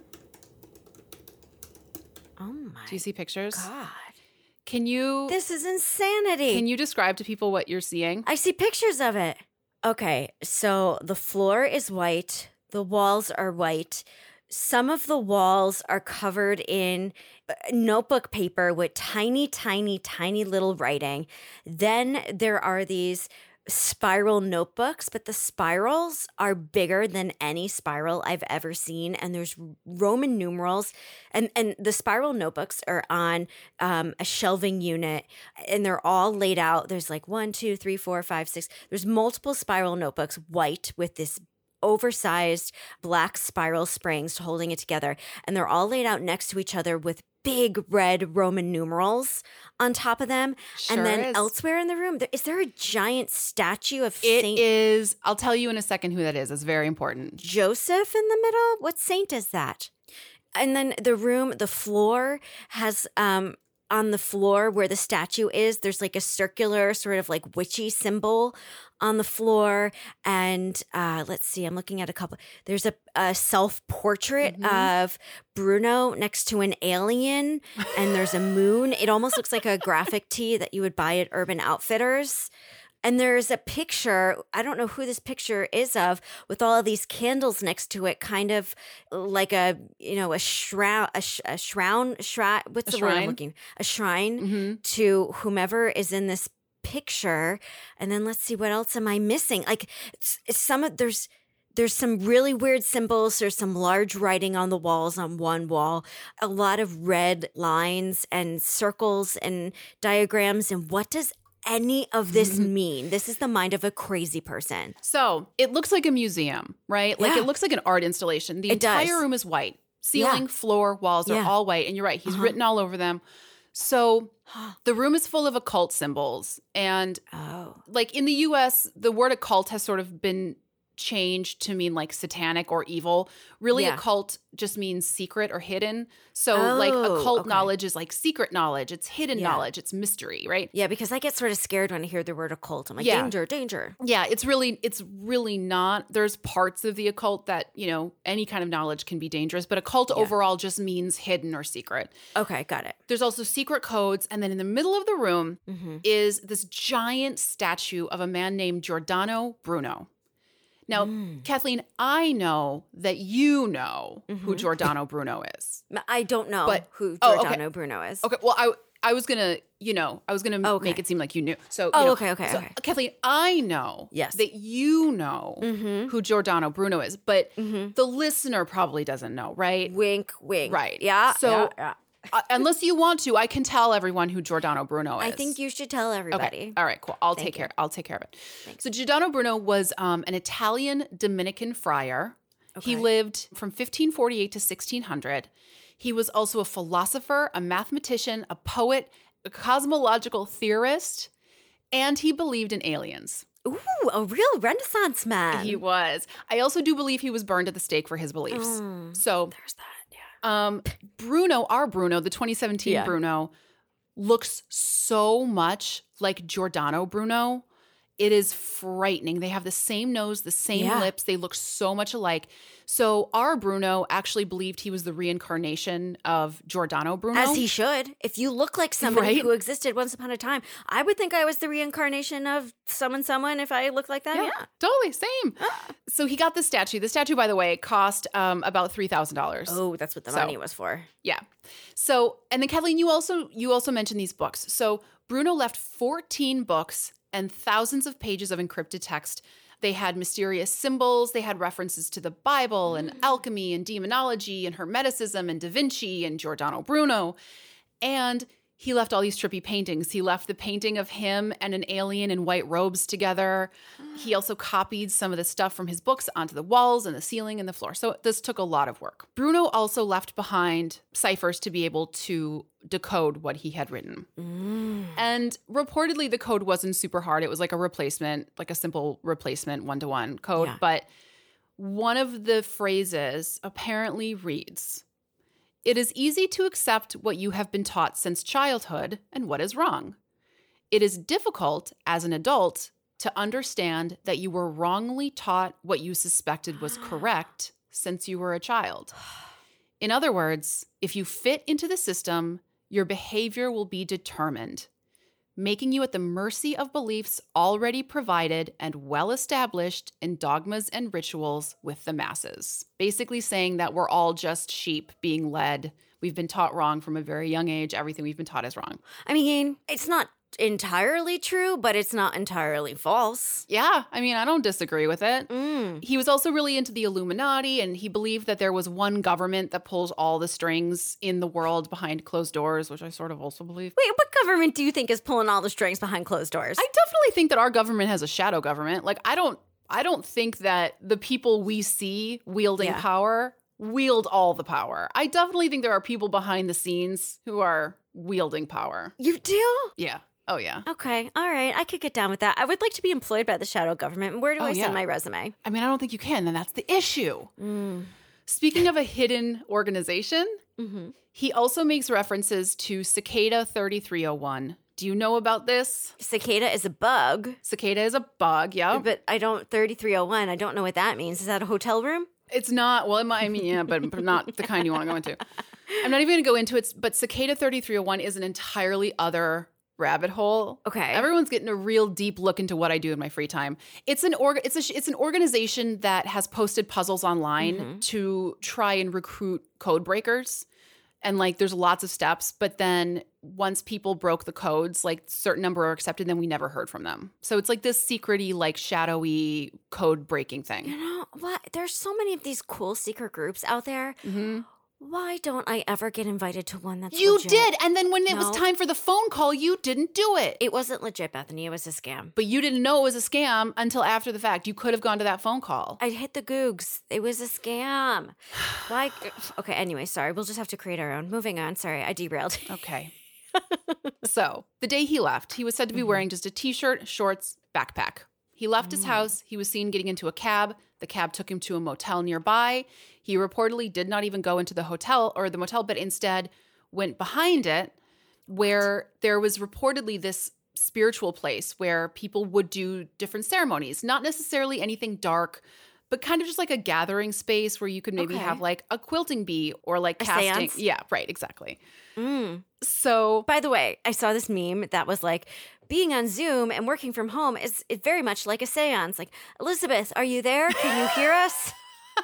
Oh my Do you see pictures? God. Can you This is insanity. can you describe to people what you're seeing? I see pictures of it. Okay, so the floor is white, the walls are white. Some of the walls are covered in uh, notebook paper with tiny, tiny, tiny little writing. Then there are these spiral notebooks, but the spirals are bigger than any spiral I've ever seen. And there's Roman numerals, and, and the spiral notebooks are on um, a shelving unit, and they're all laid out. There's like one, two, three, four, five, six. There's multiple spiral notebooks, white with this oversized black spiral springs holding it together. And they're all laid out next to each other with big red Roman numerals on top of them. Sure and then is. elsewhere in the room, there, is there a giant statue of It Saint is. I'll tell you in a second who that is. It's very important. Joseph in the middle? What saint is that? And then the room, the floor has um on the floor where the statue is, there's like a circular sort of like witchy symbol on the floor. And uh, let's see, I'm looking at a couple. There's a, a self-portrait Mhm. of Bruno next to an alien, and there's a moon. It almost looks like a graphic tee that you would buy at Urban Outfitters. And there's a picture, I don't know who this picture is of, with all of these candles next to it, kind of like a, you know, a shroud, a, sh- a shroud, shroud, what's A the word I'm shrine? looking? A shrine hmm to whomever is in this picture. And then let's see, what else am I missing? Like it's, it's some of, there's, there's some really weird symbols. There's some large writing on the walls on one wall, a lot of red lines and circles and diagrams. And what does any of this mean? This is the mind of a crazy person. So it looks like a museum, right? Like Yeah. it looks like an art installation. The It does. entire room is white. Ceiling, Yeah. floor, walls are Yeah. all white. And you're right. He's Uh-huh. written all over them. So the room is full of occult symbols. And Oh. like in the U S, the word occult has sort of been changed to mean like satanic or evil. Really, Yeah. occult just means secret or hidden. So Oh, like occult okay. knowledge is like secret knowledge. It's hidden Yeah. knowledge. It's mystery, right? Yeah, because I get sort of scared when I hear the word occult. I'm like, Yeah. danger, danger. Yeah, it's really it's really not. There's parts of the occult that, you know, any kind of knowledge can be dangerous, but occult Yeah. overall just means hidden or secret. Okay, got it. There's also secret codes, and then in the middle of the room Mm-hmm. is this giant statue of a man named Giordano Bruno. Now, Mm. Kathleen, I know that you know who Mhm. Giordano Bruno is. I don't know But- who oh, okay. Giordano Bruno is. Okay, well, I I was gonna, you know, I was gonna Okay. make it seem like you knew. So, you Oh, know, okay, okay, so, okay. Kathleen, I know Yes. that you know Mm-hmm. who Giordano Bruno is, but Mm-hmm. the listener probably doesn't know, right? Wink, wink. Right. Yeah. So- yeah, Uh, unless you want to, I can tell everyone who Giordano Bruno yeah. is. I think you should tell everybody. Okay. All right. Cool. I'll Thank take you. care. I'll take care of it. Thanks. So Giordano Bruno was um, an Italian Dominican friar. He Okay. lived from fifteen forty-eight to sixteen hundred. He was also a philosopher, a mathematician, a poet, a cosmological theorist, and he believed in aliens. Ooh, a real Renaissance man. He was. I also do believe he was burned at the stake for his beliefs. Mm, So there's that. Yeah. Um, Bruno, our Bruno, the twenty seventeen Yeah. Bruno, looks so much like Giordano Bruno. It is frightening. They have the same nose, the same Yeah. lips. They look so much alike. So our Bruno actually believed he was the reincarnation of Giordano Bruno. As he should. If you look like somebody Right? who existed once upon a time, I would think I was the reincarnation of someone, someone if I look like that. yeah, Yeah. totally same. So he got the statue. The statue, by the way, cost um, about three thousand dollars. Oh, that's what the So- money was for. Yeah. So, and then Kathleen, you also you also mentioned these books. So Bruno left fourteen books and thousands of pages of encrypted text. They had mysterious symbols. They had references to the Bible and alchemy and demonology and Hermeticism and Da Vinci and Giordano Bruno. And he left all these trippy paintings. He left the painting of him and an alien in white robes together. He also copied some of the stuff from his books onto the walls and the ceiling and the floor. So this took a lot of work. Bruno also left behind ciphers to be able to decode what he had written. Mm. And reportedly, the code wasn't super hard. It was like a replacement, like a simple replacement one-to-one code. Yeah. But one of the phrases apparently reads, It is easy to accept what you have been taught since childhood and what is wrong. It is difficult as an adult to understand that you were wrongly taught what you suspected was correct since you were a child. In other words, if you fit into the system, your behavior will be determined, making you at the mercy of beliefs already provided and well established in dogmas and rituals with the masses. Basically saying that we're all just sheep being led. We've been taught wrong from a very young age. Everything we've been taught is wrong. I mean, it's not entirely true, but it's not entirely false. Yeah, I mean, I don't disagree with it. Mm. He was also really into the Illuminati, and he believed that there was one government that pulls all the strings in the world behind closed doors, which I sort of also believe. Wait, what government do you think is pulling all the strings behind closed doors? I definitely think that our government has a shadow government. Like, I don't I don't think that the people we see wielding Yeah. power wield all the power. I definitely think there are people behind the scenes who are wielding power. You do? Yeah. Oh, yeah. Okay, all right. I could get down with that. I would like to be employed by the shadow government. Where do Oh, I yeah. send my resume? I mean, I don't think you can, and that's the issue. Mm. Speaking of a hidden organization, Mm-hmm. he also makes references to Cicada thirty-three oh one. Do you know about this? Cicada is a bug, Cicada is a bug, yeah. but I don't, thirty-three oh one, I don't know what that means. Is that a hotel room? It's not, well, it might, I mean, yeah, but, but not the kind you want to go into. I'm not even going to go into it, but Cicada thirty-three oh one is an entirely other rabbit hole. Okay. Everyone's getting a real deep look into what I do in my free time. It's an org- it's a, it's an organization that has posted puzzles online Mm-hmm. to try and recruit code breakers. And like there's lots of steps, but then once people broke the codes, like certain number are accepted, then we never heard from them. So it's like this secret-y, like shadowy code breaking You thing. know what? There's so many of these cool secret groups out there. Mm-hmm. Why don't I ever get invited to one that's You legit? did, and then when it was No. time for the phone call, you didn't do it. It wasn't legit, Bethany. It was a scam. But you didn't know it was a scam until after the fact. You could have gone to that phone call. I hit the googs. It was a scam. Why? Okay, anyway, sorry. We'll just have to create our own. Moving on. Sorry, I derailed. Okay. So the day he left, he was said to be wearing just a t-shirt, shorts, backpack. He left his house. He was seen getting into a cab. The cab took him to a motel nearby. He reportedly did not even go into the hotel or the motel, but instead went behind it where there was reportedly this spiritual place where people would do different ceremonies, not necessarily anything dark, but kind of just like a gathering space where you could maybe Okay. have like a quilting bee or like A casting. seance? Yeah, right, exactly. Mm. So By the way, I saw this meme that was like, being on Zoom and working from home is is very much like a seance. Like, Elizabeth, are you there? Can you hear us?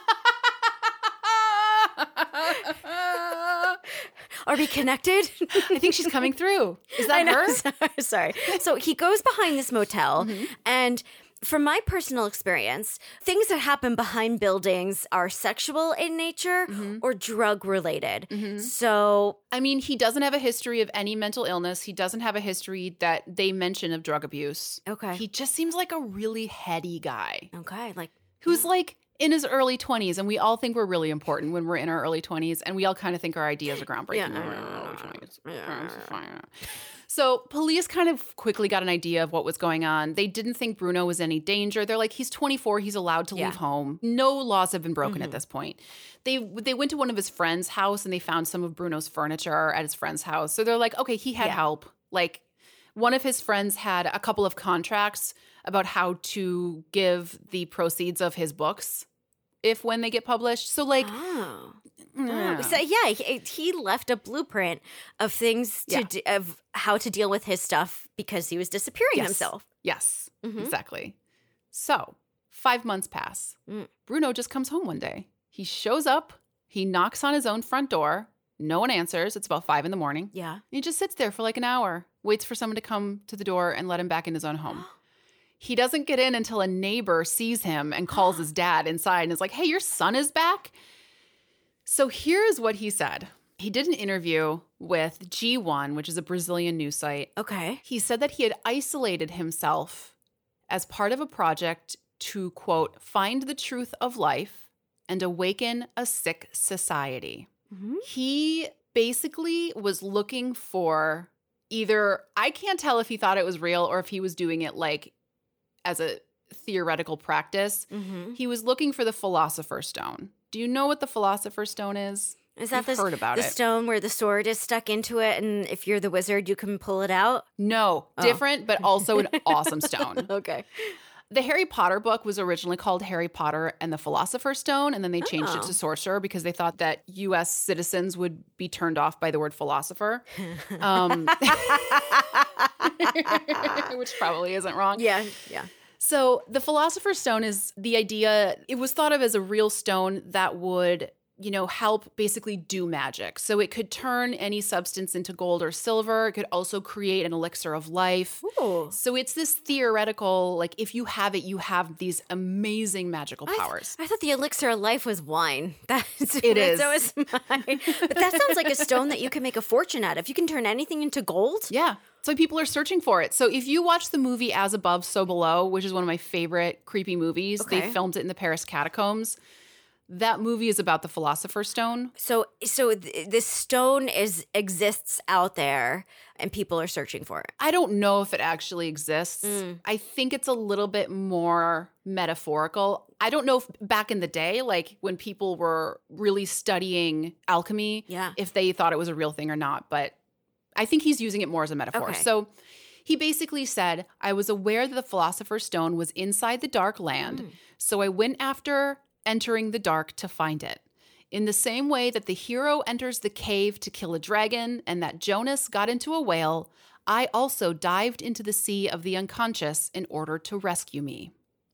Are we connected? I think she's coming through. Is I that know. her? Sorry. So he goes behind this motel, Mm-hmm. and from my personal experience, things that happen behind buildings are sexual in nature Mm-hmm. or drug related. So, I mean, he doesn't have a history of any mental illness. He doesn't have a history that they mention of drug abuse. okay. He just seems like a really heady guy okay. Like, who's like in his early twenties. And we all think we're really important when we're in our early twenties. And we all kind of think our ideas are groundbreaking. Yeah. when we're in our early twenties. Yeah. So police kind of quickly got an idea of what was going on. They didn't think Bruno was in any danger. They're like, he's twenty-four. He's allowed to Yeah. leave home. No laws have been broken Mhm. at this point. They they went to one of his friend's house and they found some of Bruno's furniture at his friend's house. So they're like, okay, he had Yeah. help. Like one of his friends had a couple of contracts about how to give the proceeds of his books if when they get published. So like, oh. yeah. Oh, so yeah, he, he left a blueprint of things to Yeah. d- of how to deal with his stuff because he was disappearing Yes. himself. Yes, Mhm. exactly. So five months pass. Mm. Bruno just comes home one day. He shows up. He knocks on his own front door. No one answers. It's about five in the morning. Yeah. He just sits there for like an hour, waits for someone to come to the door and let him back in his own home. He doesn't get in until a neighbor sees him and calls his dad inside and is like, hey, your son is back? So here's what he said. He did an interview with G one, which is a Brazilian news site. Okay. He said that he had isolated himself as part of a project to, quote, find the truth of life and awaken a sick society. Mhm. He basically was looking for either, I can't tell if he thought it was real or if he was doing it like as a theoretical practice. Mm-hmm. He was looking for the Philosopher's Stone. Do you know what the Philosopher's Stone is? Is that You've the, heard about the it. stone where the sword is stuck into it, and if you're the wizard, you can pull it out? No, Oh. different, but also an awesome stone. Okay. The Harry Potter book was originally called Harry Potter and the Philosopher's Stone, and then they changed it Oh. to Sorcerer because they thought that U S citizens would be turned off by the word philosopher, um, which probably isn't wrong. Yeah, yeah. So the Philosopher's Stone is the idea, it was thought of as a real stone that would, you know, help basically do magic. So it could turn any substance into gold or silver. It could also create an elixir of life. Ooh. So it's this theoretical, like if you have it, you have these amazing magical I th- powers. I thought the elixir of life was wine. That's It is. So is mine. But that sounds like a stone that you can make a fortune out of. You can turn anything into gold. Yeah. So people are searching for it. So if you watch the movie As Above, So Below, which is one of my favorite creepy movies, Okay. they filmed it in the Paris catacombs. That movie is about the Philosopher's Stone. So, so th- this stone is exists out there, and people are searching for it. I don't know if it actually exists. Mm. I think it's a little bit more metaphorical. I don't know if back in the day, like when people were really studying alchemy, Yeah. if they thought it was a real thing or not. But I think he's using it more as a metaphor. Okay. So he basically said, I was aware that the Philosopher's Stone was inside the dark land. Mm. So I went after entering the dark to find it. In the same way that the hero enters the cave to kill a dragon and that Jonas got into a whale, I also dived into the sea of the unconscious in order to rescue me.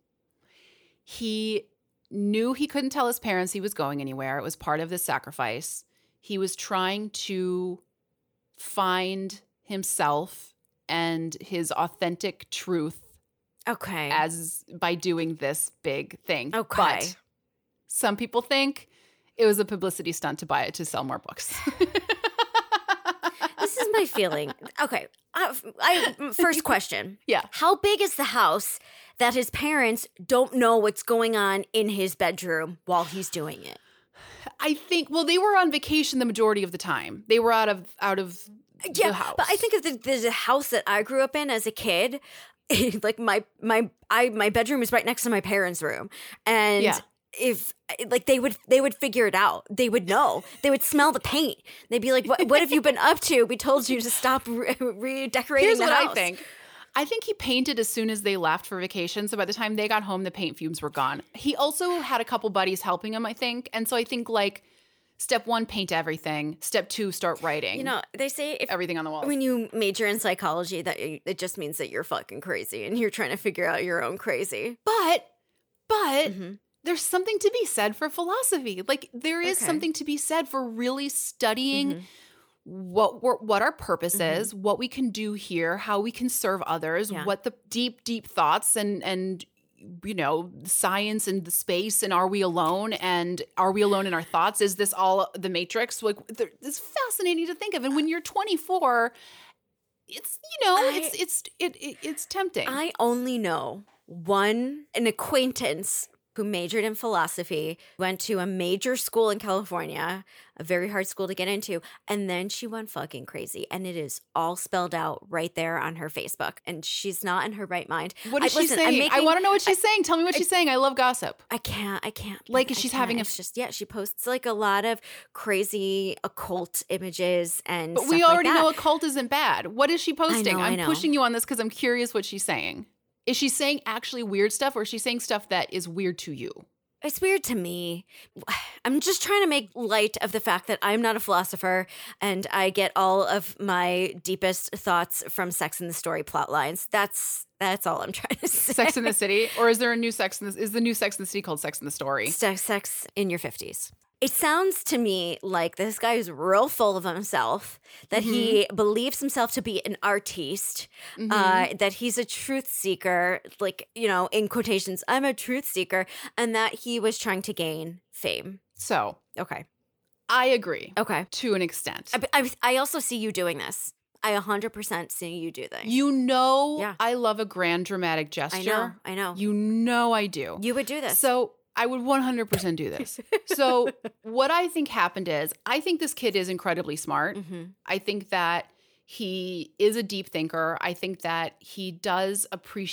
He knew he couldn't tell his parents he was going anywhere. It was part of the sacrifice. He was trying to find himself and his authentic truth Okay. as by doing this big thing. Okay. But some people think it was a publicity stunt to buy it to sell more books. This is my feeling. Okay. Uh, I first question. Yeah. How big is the house that his parents don't know what's going on in his bedroom while he's doing it? I think well, they were on vacation the majority of the time. They were out of out of Yeah, the house. but I think of the, the house that I grew up in as a kid. Like my my I my bedroom is right next to my parents' room, and Yeah. if like they would they would figure it out, they would know. They would smell the paint. They'd be like, "What what have you been up to? We told you to stop re- redecorating Here's the what house." I think. I think he painted as soon as they left for vacation. So by the time they got home, the paint fumes were gone. He also had a couple buddies helping him, I think. And so I think like step one, paint everything. Step two, start writing. You know, they say if everything on the walls. when you major in psychology, that you- it just means that you're fucking crazy and you're trying to figure out your own crazy. But, but Mhm. there's something to be said for philosophy. Like there is Okay. something to be said for really studying Mhm. what we're, what our purpose Mhm. is, what we can do here, how we can serve others, Yeah. what the deep, deep thoughts and and you know science and the space and are we alone and are we alone in our thoughts? Is this all the Matrix? Like there- it's fascinating to think of. And when you're twenty-four, it's you know I- it's it's it, it it's tempting. I only know one, an acquaintance who majored in philosophy, went to a major school in California, a very hard school to get into, and then she went fucking crazy. And it is all spelled out right there on her Facebook. And she's not in her right mind. what is I- she listen, I'm saying? I making- want to know what she's saying. Tell me what she's saying. I love gossip. I can't. I can't. Like, I she's can't. having a- It's just yeah. She posts like a lot of crazy occult images and. But stuff we already like that. know occult isn't bad. What is she posting? know, I I'm know. pushing you on this because I'm curious what she's saying. Is she saying actually weird stuff or is she saying stuff that is weird to you? It's weird to me. I'm just trying to make light of the fact that I'm not a philosopher and I get all of my deepest thoughts from Sex and the Story plot lines. That's that's all I'm trying to say. Sex in the City? Or is there a new Sex in the Is the new Sex in the City called Sex in the Story? Sex, sex in your fifties. It sounds to me like this guy is real full of himself, that he believes himself to be an artiste, uh, that he's a truth seeker, like, you know, in quotations, I'm a truth seeker, and that he was trying to gain fame. So Okay. I agree Okay. to an extent. I, I, I also see you doing this. I one hundred percent see you do this. You know Yeah. I love a grand dramatic gesture. I know. I know. You know I do. You would do this. So I would one hundred percent do this. So what I think happened is I think this kid is incredibly smart. Mhm. I think that he is a deep thinker. I think that he does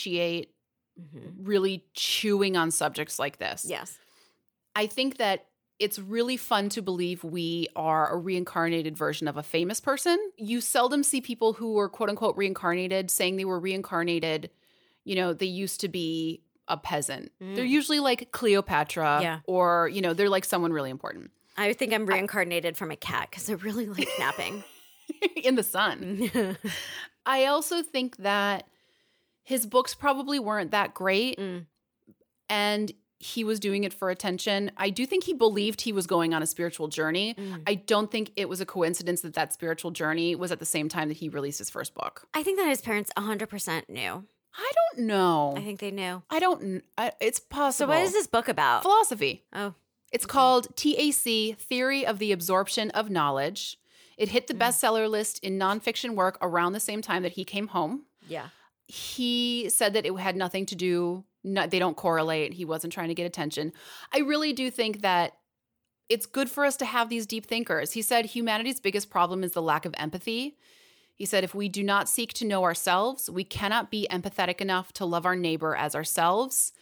appreciate Mhm. really chewing on subjects like this. Yes. I think that it's really fun to believe we are a reincarnated version of a famous person. You seldom see people who are quote unquote reincarnated saying they were reincarnated. You know, they used to be a peasant. Mm. They're usually like Cleopatra yeah. or, you know, they're like someone really important. I think I'm reincarnated I, from a cat because I really like napping. In the sun. I also think that his books probably weren't that great. Mm. And he was doing it for attention. I do think he believed he was going on a spiritual journey. Mm. I don't think it was a coincidence that that spiritual journey was at the same time that he released his first book. I think that his parents one hundred percent knew. I don't know. I think they knew. I don't I, it's possible. So what is this book about? Philosophy. Oh. It's okay. Called T A C, Theory of the Absorption of Knowledge. It hit the mm. bestseller list in nonfiction work around the same time that he came home. Yeah. He said that it had nothing to do, no, they don't correlate. He wasn't trying to get attention. I really do think that it's good for us to have these deep thinkers. He said humanity's biggest problem is the lack of empathy. He said if we do not seek to know ourselves, we cannot be empathetic enough to love our neighbor as ourselves.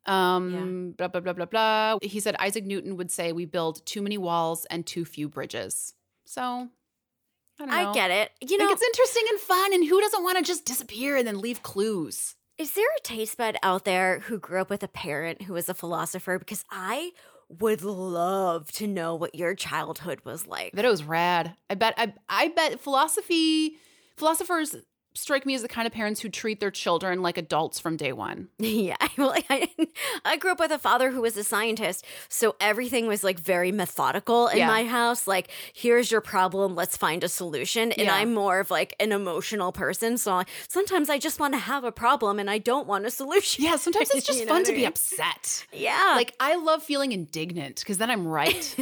Um, yeah. Blah, blah, blah, blah, blah. He said Isaac Newton would say we build too many walls and too few bridges. So... I, don't know. I get it. You I know, think it's interesting and fun, and who doesn't want to just disappear and then leave clues? Is there a taste bud out there who grew up with a parent who was a philosopher? Because I would love to know what your childhood was like. I bet it was rad. I bet. I. I bet philosophy philosophers strike me as the kind of parents who treat their children like adults from day one. Yeah. Well, I, I grew up with a father who was a scientist, so everything was like very methodical in yeah. my house. Like, here's your problem, let's find a solution. And yeah. I'm more of like an emotional person, so sometimes I just want to have a problem and I don't want a solution. Yeah, sometimes it's just you know fun to I mean? be upset. Yeah. Like, I love feeling indignant because then I'm right.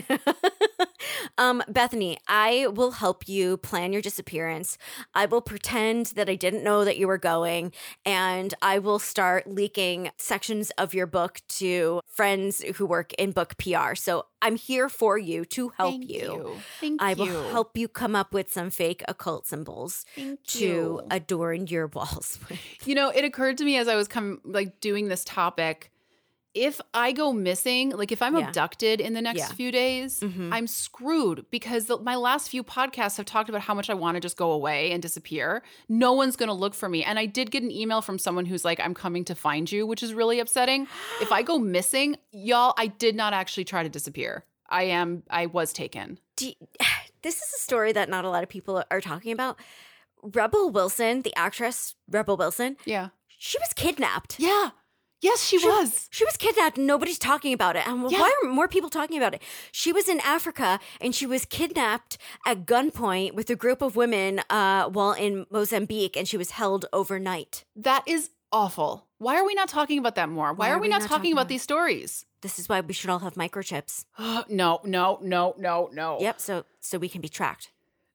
um, Bethany, I will help you plan your disappearance. I will pretend that I didn't know that you were going, and I will start leaking sections of your book to friends who work in book P R. So I'm here for you to help Thank you. you. Thank I you. will help you come up with some fake occult symbols Thank to you. adorn your walls with. You know, it occurred to me as I was come like doing this topic, if I go missing, like if I'm Yeah. abducted in the next Yeah. few days, Mhm. I'm screwed because the, my last few podcasts have talked about how much I want to just go away and disappear. No one's going to look for me. And I did get an email from someone who's like, I'm coming to find you, which is really upsetting. If I go missing, y'all, I did not actually try to disappear. I am, I was taken. Do you- this is a story that not a lot of people are talking about. Rebel Wilson, the actress Rebel Wilson, Yeah. she was kidnapped. Yeah. Yes, she, She was. She was kidnapped. Nobody's talking about it. And Yeah. why are more people talking about it? She was in Africa and she was kidnapped at gunpoint with a group of women uh, while in Mozambique, and she was held overnight. That is awful. Why are we not talking about that more? Why, are, we not talking about, about- these stories? This is why we should all have microchips. no, no, no, no, no. Yep, so so we can be tracked.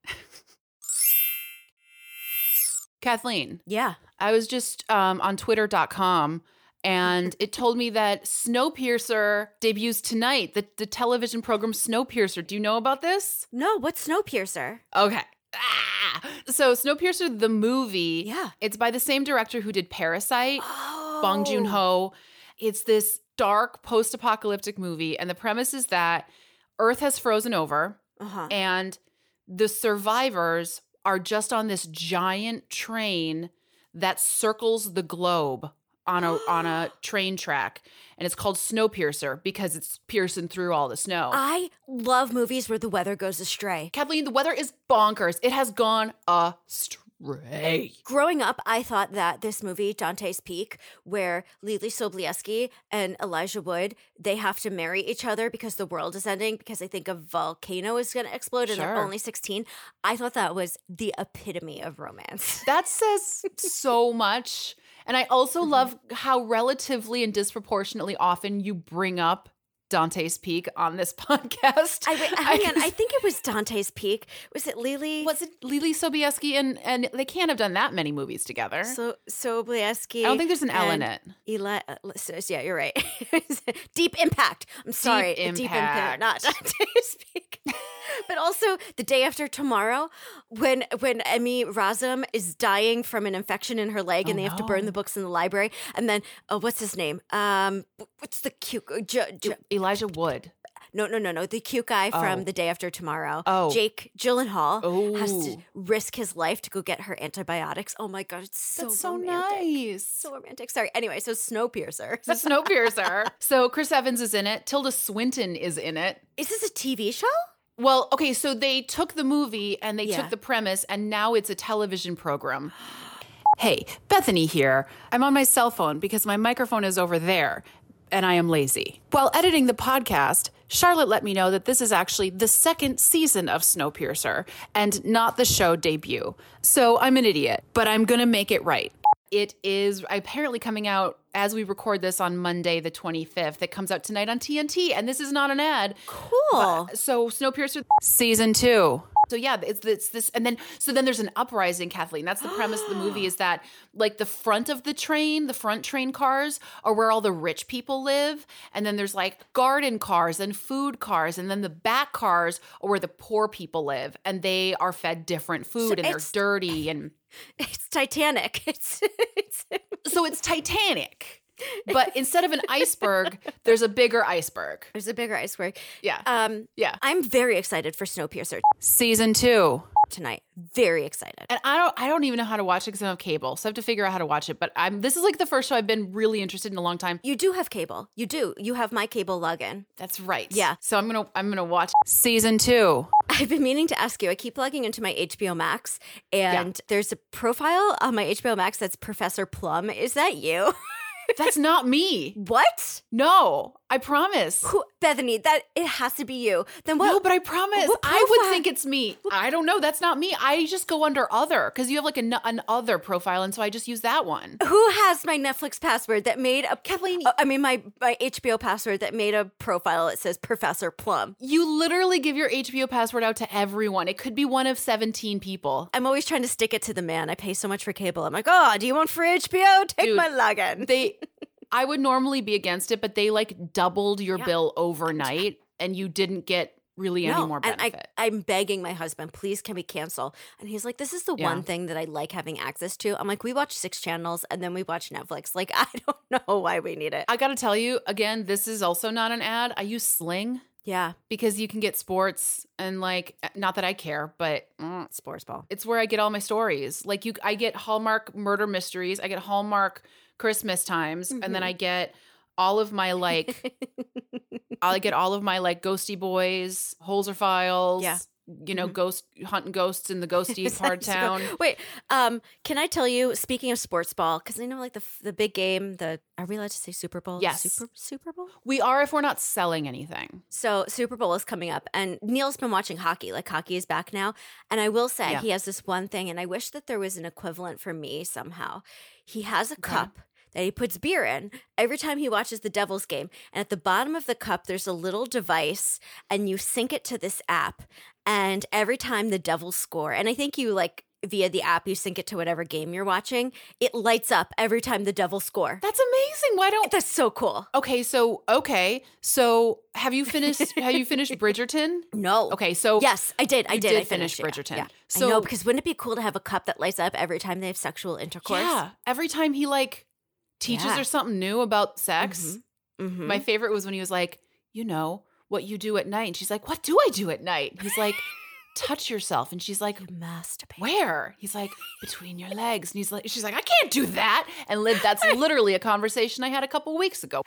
Kathleen, Yeah. I was just um, on twitter dot com and it told me that Snowpiercer debuts tonight, the, the television program Snowpiercer. Do you know about this? No, what's Snowpiercer? Okay. Ah! So Snowpiercer, the movie, Yeah. it's by the same director who did Parasite, Oh. Bong Joon-ho. It's this dark post-apocalyptic movie, and the premise is that Earth has frozen over, Uh-huh. and the survivors are just on this giant train that circles the globe on a on a train track, and it's called Snowpiercer because it's piercing through all the snow. I love movies where the weather goes astray. Kathleen, the weather is bonkers. It has gone astray. Growing up, I thought that this movie, Dante's Peak, where Lily Sobieski and Elijah Wood, they have to marry each other because the world is ending, because they think a volcano is going to explode and they're Sure. only sixteen. I thought that was the epitome of romance. That says so much. And I also love how relatively and disproportionately often you bring up Dante's Peak on this podcast. I, wait, hang on, I think it was Dante's Peak. Was it Lily? Was it Lily Sobieski? And, and they can't have done that many movies together. So Sobieski. I don't think there's an L in and it. Eli, uh, so- yeah, you're right. Deep Impact. I'm sorry. Deep Deep Impact. Impact, not Dante's Peak. But also The Day After Tomorrow, when when Emmy Razum is dying from an infection in her leg, Oh, and they have to burn no. the books in the library, and then uh, what's his name? Um, what's the cute? Uh, J- J- Elijah Wood. No, no, no, no. The cute guy from Oh. The Day After Tomorrow. Oh. Jake Gyllenhaal has Oh. to risk his life to go get her antibiotics. Oh my God, it's so That's so romantic. nice. So romantic. Sorry. Anyway, so Snowpiercer. It's a Snowpiercer. So Chris Evans is in it. Tilda Swinton is in it. Is this a T V show? Well, okay, so they took the movie and they Yeah. took the premise and now it's a television program. Hey, Bethany here. I'm on my cell phone because my microphone is over there and I am lazy. While editing the podcast, Charlotte let me know that this is actually the second season of Snowpiercer and not the show debut. So I'm an idiot, but I'm going to make it right. It is apparently coming out as we record this on Monday, the twenty-fifth. It comes out tonight on T N T, and this is not an ad. Cool. So Snowpiercer season two. So yeah, it's, it's this, and then so then there's an uprising, Kathleen. That's the premise of the movie is that like the front of the train, the front train cars are where all the rich people live, and then there's like garden cars and food cars, and then the back cars are where the poor people live, and they are fed different food So and they're it's- dirty, and It's Titanic. It's, it's so it's Titanic. But instead of an iceberg, there's a bigger iceberg. There's a bigger iceberg. Yeah. Um, Yeah. I'm very excited for Snowpiercer Season two. tonight. Very excited. And I don't I don't even know how to watch it because I don't have cable. So I have to figure out how to watch it. But I'm this is like the first show I've been really interested in a long time. You do have cable. You do. You have my cable login. That's right. Yeah. So I'm gonna I'm gonna watch season two. I've been meaning to ask you. I keep logging into my H B O Max, and there's a profile on my H B O Max that's Professor Plum. Is that you? That's not me. What? No, I promise. Who, Bethany? That it has to be you. Then what? No, but I promise. what I would profile? think it's me. I don't know. That's not me. I just go under other because you have like an, an other profile. And so I just use that one. Who has my Netflix password that made a Kathleen- uh, I mean my my H B O password that made a profile that says Professor Plum. You literally give your H B O password out to everyone. It could be one of seventeen people. I'm always trying to stick it to the man. I pay so much for cable. I'm like, oh, do you want free H B O? Take Dude, my login. They, I would normally be against it, but they like doubled your Yeah. bill overnight and you didn't get really any more and benefit. I, I'm begging my husband, please, can we cancel? And he's like, this is the Yeah. one thing that I like having access to. I'm like, we watch six channels and then we watch Netflix. Like, I don't know why we need it. I got to tell you, again, this is also not an ad. I use Sling Yeah, because you can get sports and like, not that I care, but mm, sports ball. it's where I get all my stories. Like you, I get Hallmark murder mysteries. I get Hallmark Christmas times. And then Mhm. I get all of my like, I get all of my like Ghosty Boys, Holzer Files, Yeah. you know, Mhm. ghost hunting ghosts in the ghosty part of town. Wait, um, can I tell you? Speaking of sports ball, because I know like the the big game. The are we allowed to say Super Bowl? Yes. Super Super Bowl. We are if we're not selling anything. So Super Bowl is coming up, and Neil's been watching hockey. Like hockey is back now, and I will say Yeah. he has this one thing, and I wish that there was an equivalent for me somehow. He has a cup that he puts beer in every time he watches the Devils game, and at the bottom of the cup there's a little device, and you sync it to this app, and every time the Devils score, and I think you like via the app you sync it to whatever game you're watching, it lights up every time the Devils score. That's amazing. Why don't That's so cool. Okay, so okay. So have you finished have you finished Bridgerton? No. Okay, so Yes, I did. I You did. did I finish finished it. Bridgerton. Yeah. So- I know, because wouldn't it be cool to have a cup that lights up every time they have sexual intercourse? yeah, every time he like teaches Yeah. her something new about sex. Mhm. My favorite was when he was like, you know, what you do at night. And she's like, what do I do at night? He's like, touch yourself. And she's like, masturbate. where? He's like, between your legs. And he's like, she's like, I can't do that. And Liv, that's literally a conversation I had a couple weeks ago.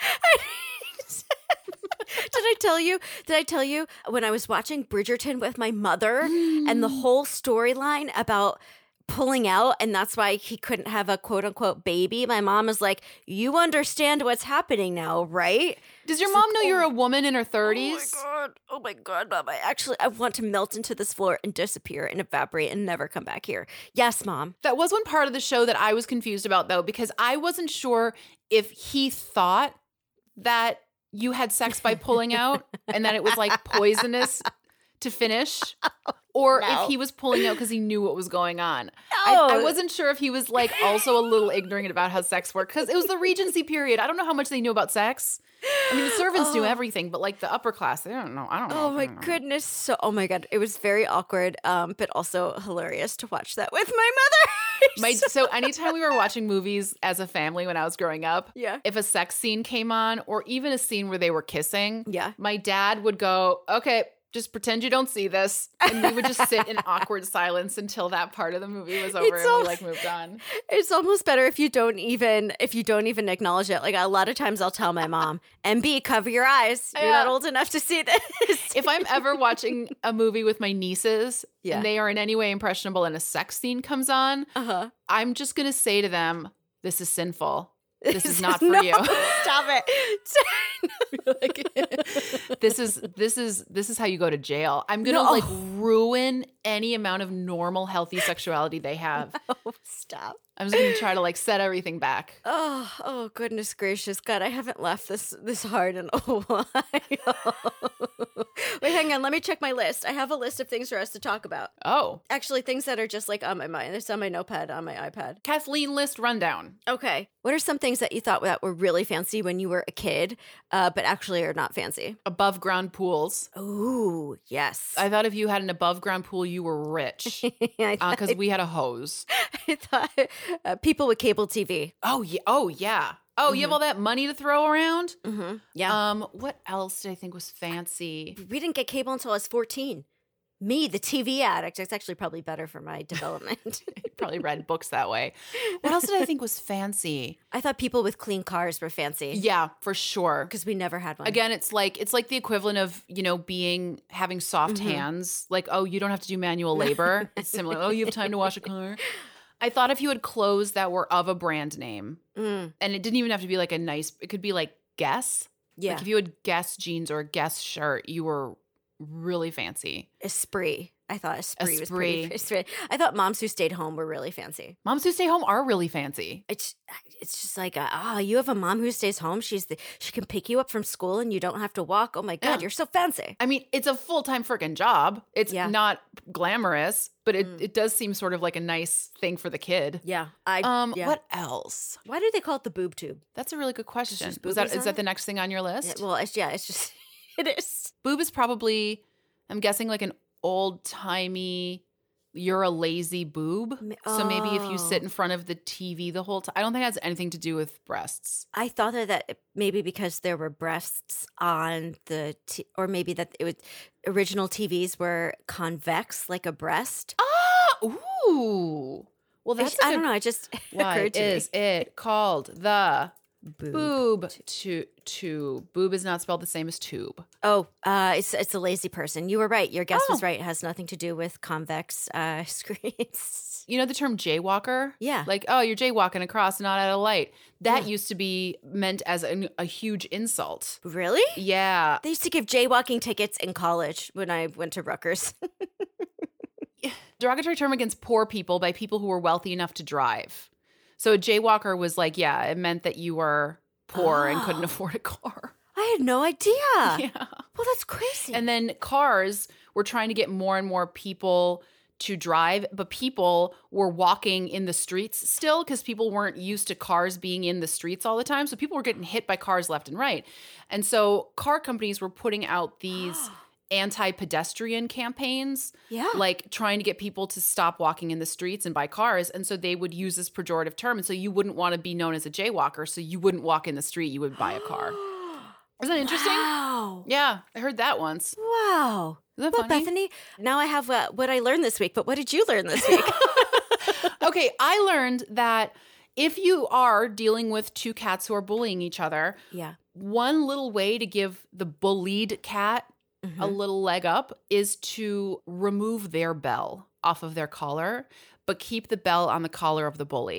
Did I tell you? Did I tell you when I was watching Bridgerton with my mother and the whole storyline about pulling out, and that's why he couldn't have a quote unquote baby? My mom is like, you understand what's happening now, right? Does your mom know you're a woman in her Oh my thirties? god! Oh my god, Mom! I actually I want to melt into this floor and disappear and evaporate and never come back here. Yes, Mom. That was one part of the show that I was confused about, though, because I wasn't sure if he thought that you had sex by pulling out and that it was like poisonous to finish, Or No. if he was pulling out because he knew what was going on. No. I, I wasn't sure if he was like also a little ignorant about how sex worked because it was the Regency period. I don't know how much they knew about sex. I mean, the servants knew everything, but like the upper class, they don't know. I don't know. Oh my I don't know. goodness. So, oh my God. It was very awkward, um, but also hilarious to watch that with my mother. My, so anytime we were watching movies as a family when I was growing up, Yeah. if a sex scene came on or even a scene where they were kissing, Yeah. my dad would go, okay, just pretend you don't see this. And we would just sit in awkward silence until that part of the movie was over It's and all- we like moved on. It's almost better if you don't even if you don't even acknowledge it. Like a lot of times I'll tell my mom, M B, cover your eyes. You're Yeah. not old enough to see this. If I'm ever watching a movie with my nieces Yeah. and they are in any way impressionable and a sex scene comes on, Uh-huh. I'm just going to say to them, this is sinful. This is not for No, you. Stop it. Like, this is this is this is how you go to jail. I'm gonna No. like ruin any amount of normal, healthy sexuality they have. Oh, stop. I'm just gonna try to like set everything back. Oh, oh goodness gracious. God, I haven't laughed this this hard in a while. Wait, hang on. Let me check my list. I have a list of things for us to talk about. Oh, Actually, things that are just like on my mind. It's on my notepad, on my iPad. Kathleen list rundown. Okay. What are some things that you thought that were really fancy when you were a kid, uh, but actually are not fancy? Above ground pools. Ooh, yes. I thought if you had an above ground pool, you were rich I, thought, because we had a hose. I thought uh, people with cable T V. Oh yeah. Oh yeah. Oh, you have all that money to throw around. Mm-hmm. Yeah. Um, what else did I think was fancy? we didn't get cable until I was fourteen. Me, the T V addict. It's actually probably better for my development. Probably read books that way. What else did I think was fancy? I thought people with clean cars were fancy. Yeah, for sure. Because we never had one. Again, it's like it's like the equivalent of, you know, being having soft Mm-hmm. hands. Like, oh, you don't have to do manual labor. It's similar. Oh, you have time to wash a car. I thought if you had clothes that were of a brand name, Mm, and it didn't even have to be like a nice, it could be like Guess. yeah. Like if you had Guess jeans or a Guess shirt, you were really fancy. Esprit. I thought Esprit, was Esprit. pretty. Esprit. I thought moms who stayed home were really fancy. Moms who stay home are really fancy. It's it's just like ah, oh, you have a mom who stays home. She's the she can pick you up from school and you don't have to walk. Oh my god, Yeah. you're so fancy. I mean, it's a full time freaking job. It's Yeah. not glamorous, but it, Mm. it does seem sort of like a nice thing for the kid. Yeah. I Um, yeah. what else? Why do they call it the boob tube? That's a really good question. just Was that boobies is on that it? the next thing on your Yeah, list? well, it's yeah, it's just it is. Boob is probably, I'm guessing, like an old timey. You're a lazy boob. Ma- So maybe if you sit oh. in front of the T V the whole time, I don't think it has anything to do with breasts. I thought that, that maybe because there were breasts on the, t- or maybe that it would, original T Vs were convex like a breast. Ah, ooh. Well, that's I a don't good- know. It just Why occurred to is me. it called the Boob. boob tu- tube? Boob is not spelled the same as tube. Oh, uh, it's it's a lazy person. You were right. Your guess was Oh. right. It has nothing to do with convex uh, screens. You know the term jaywalker? Yeah. Like, oh, you're jaywalking across, not at a light. That Yeah. used to be meant as an, a huge insult. Really? Yeah. They used to give jaywalking tickets in college when I went to Rutgers. Derogatory term against poor people by people who were wealthy enough to drive. So a jaywalker was like, yeah, it meant that you were poor and couldn't Oh. afford a car. I had no idea. Yeah. Well, that's crazy. And then cars were trying to get more and more people to drive, but people were walking in the streets still because people weren't used to cars being in the streets all the time. So people were getting hit by cars left and right. And so car companies were putting out these anti-pedestrian campaigns, Yeah. like trying to get people to stop walking in the streets and buy cars. And so they would use this pejorative term. And so you wouldn't want to be known as a jaywalker. So you wouldn't walk in the street. You would buy a car. Isn't that interesting? Wow. Yeah, I heard that once. Wow. Isn't that Well, funny? Bethany, now I have uh, what I learned this week, but what did you learn this week? Okay, I learned that if you are dealing with two cats who are bullying each other, yeah. one little way to give the bullied cat Mm-hmm. a little leg up is to remove their bell off of their collar, but keep the bell on the collar of the bully.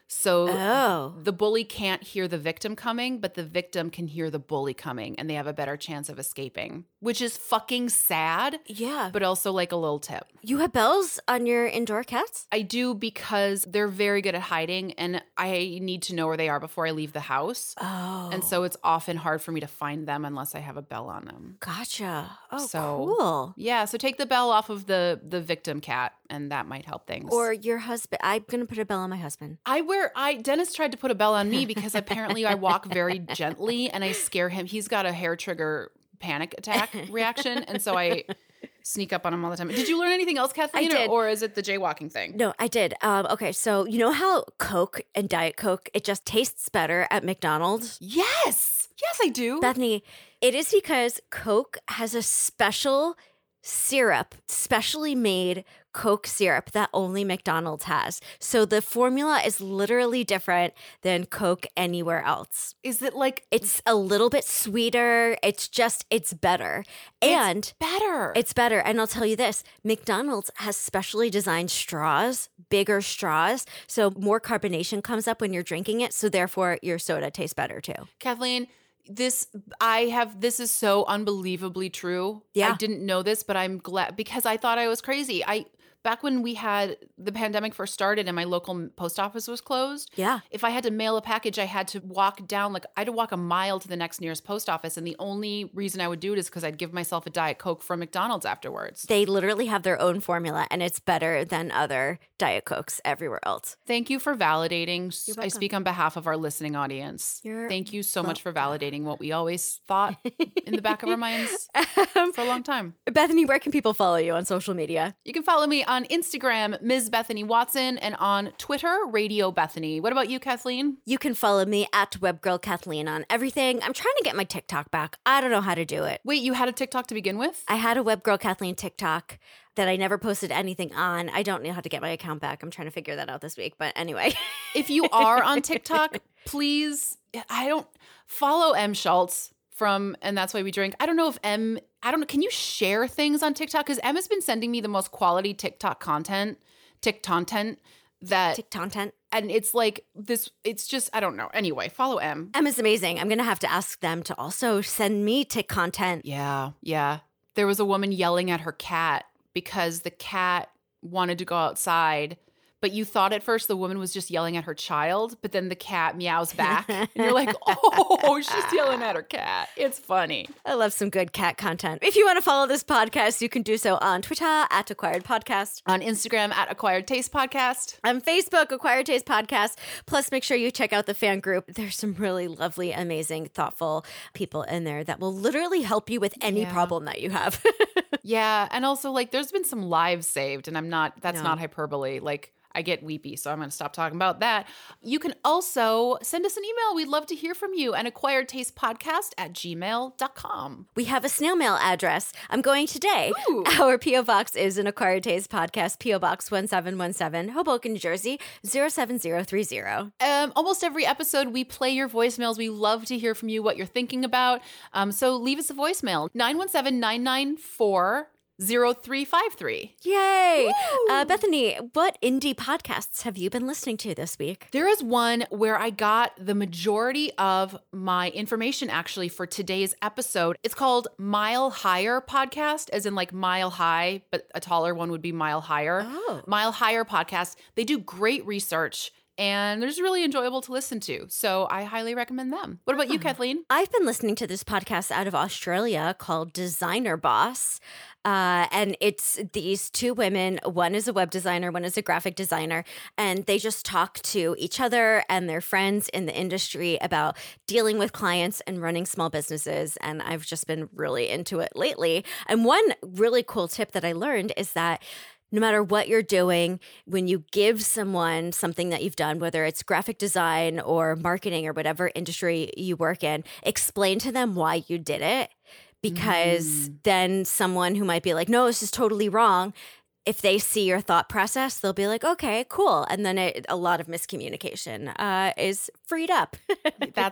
So Oh. the bully can't hear the victim coming, but the victim can hear the bully coming, and they have a better chance of escaping, which is fucking sad, Yeah. but also like a little tip. You have bells on your indoor cats? I do because they're very good at hiding, and I need to know where they are before I leave the house. Oh. And so it's often hard for me to find them unless I have a bell on them. Gotcha. Oh, So- cool. Yeah, so take the bell off of the the victim cat, and that might help things. Or your husband. I'm going to put a bell on my husband. I wear I Dennis tried to put a bell on me because apparently I walk very gently and I scare him. He's got a hair trigger panic attack reaction, and so I sneak up on him all the time. Did you learn anything else, Kathleen, I did. Or, or is it the jaywalking thing? No, I did. Um, okay, so you know how Coke and Diet Coke, it just tastes better at McDonald's? Yes. Yes, I do. Bethany, it is because Coke has a special syrup, specially made Coke syrup that only McDonald's has. So the formula is literally different than Coke anywhere else. Is it like It's a little bit sweeter. It's just, it's better. And better? it's better. And I'll tell you this, McDonald's has specially designed straws, bigger straws. So more carbonation comes up when you're drinking it. So therefore your soda tastes better too. Kathleen, this I have this is so unbelievably true. Yeah. I didn't know this, but I'm glad because I thought I was crazy. I back when we had the pandemic first started and my local post office was closed. Yeah. If I had to mail a package, I had to walk down like I had to walk a mile to the next nearest post office, and the only reason I would do it is because I'd give myself a Diet Coke from McDonald's afterwards. They literally have their own formula and it's better than other Diet Cokes everywhere else. Thank you for validating. You're I welcome. speak on behalf of our listening audience. You're Thank you so much for validating what we always thought in the back of our minds for a long time. Bethany, where can people follow you on social media? You can follow me on Instagram, Miz Bethany Watson, and on Twitter, Radio Bethany. What about you, Kathleen? You can follow me at Webgirl Kathleen on everything. I'm trying to get my TikTok back. I don't know how to do it. Wait, you had a TikTok to begin with? I had a Webgirl Kathleen TikTok that I never posted anything on. I don't know how to get my account back. I'm trying to figure that out this week. But anyway. If you are on TikTok, please, I don't follow M Schultz from And That's Why We Drink. I don't know if M, I don't know, can you share things on TikTok? Because M has been sending me the most quality TikTok content, Tik content that, Tik content. and it's like this, it's just, I don't know. Anyway, follow M. Emma's amazing. I'm going to have to ask them to also send me Tik content. Yeah, yeah. There was a woman yelling at her cat because the cat wanted to go outside, but you thought at first the woman was just yelling at her child, but then the cat meows back. And you're like, oh, she's yelling at her cat. It's funny. I love some good cat content. If you want to follow this podcast, you can do so on Twitter at Acquired Podcast. On Instagram at Acquired Taste Podcast. On Facebook, Acquired Taste Podcast. Plus, make sure you check out the fan group. There's some really lovely, amazing, thoughtful people in there that will literally help you with any Yeah. problem that you have. Yeah. And also, like, there's been some lives saved, and I'm not, that's No. not hyperbole. Like, I get weepy, so I'm going to stop talking about that. You can also send us an email. We'd love to hear from you at acquired taste podcast at gmail dot com. We have a snail mail address. I'm going today. Ooh. Our P O Box is an Acquired Taste Podcast, P O Box one seven one seven, Hoboken, New Jersey, zero seven zero three zero. Um, almost every episode, we play your voicemails. We love to hear from you, what you're thinking about. Um, so leave us a voicemail, nine one seven, nine nine four, zero three five three. Yay! Uh, Bethany, what indie podcasts have you been listening to this week? There is one where I got the majority of my information actually for today's episode. It's called Mile Higher Podcast, as in like mile high, but a taller one would be Mile Higher. Oh. Mile Higher Podcast. They do great research and they're just really enjoyable to listen to. So I highly recommend them. What about you, Kathleen? I've been listening to this podcast out of Australia called Designer Boss. Uh, and it's these two women. One is a web designer, one is a graphic designer. And they just talk to each other and their friends in the industry about dealing with clients and running small businesses. And I've just been really into it lately. And one really cool tip that I learned is that no matter what you're doing, when you give someone something that you've done, whether it's graphic design or marketing or whatever industry you work in, explain to them why you did it. Because Mm. then someone who might be like, no, this is totally wrong, if they see your thought process, they'll be like, okay, cool. And then it, a lot of miscommunication uh, is freed up. That's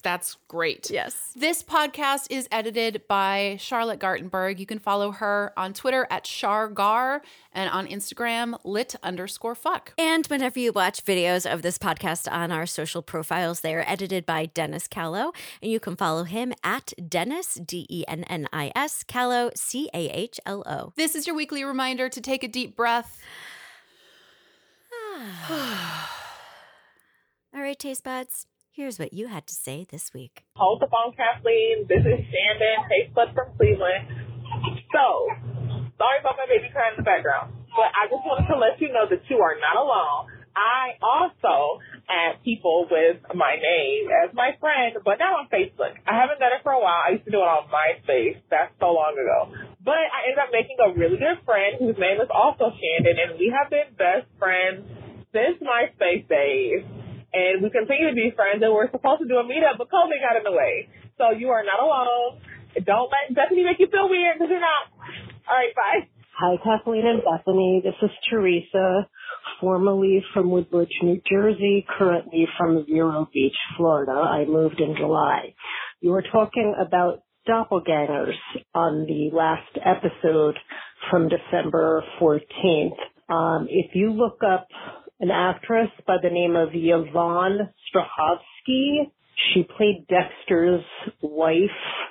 That's great. Yes. This podcast is edited by Charlotte Gartenberg. You can follow her on Twitter at Chargar and on Instagram, lit underscore fuck. And whenever you watch videos of this podcast on our social profiles, they are edited by Dennis Callow. And you can follow him at Dennis, D E N N I S, Callow, C A H L O. This is your weekly reminder to take a deep breath. All right, taste buds. Here's what you had to say this week. Hold the phone, Kathleen. This is Shandon, taste bud from Cleveland. So, sorry about my baby crying in the background, but I just wanted to let you know that you are not alone. I also add people with my name as my friend, but not on Facebook. I haven't done it for a while. I used to do it on MySpace. That's so long ago. But I ended up making a really good friend whose name is also Shandon, and we have been best friends since MySpace days. And we continue to be friends, and we're supposed to do a meetup, but COVID got in the way. So you are not alone. Don't let Bethany make you feel weird, because you're not. All right, bye. Hi, Kathleen and Bethany. This is Teresa, formerly from Woodbridge, New Jersey, currently from Vero Beach, Florida. I moved in July. You were talking about doppelgangers on the last episode from December fourteenth. Um, if you look up an actress by the name of Yvonne Strahovski, she played Dexter's wife,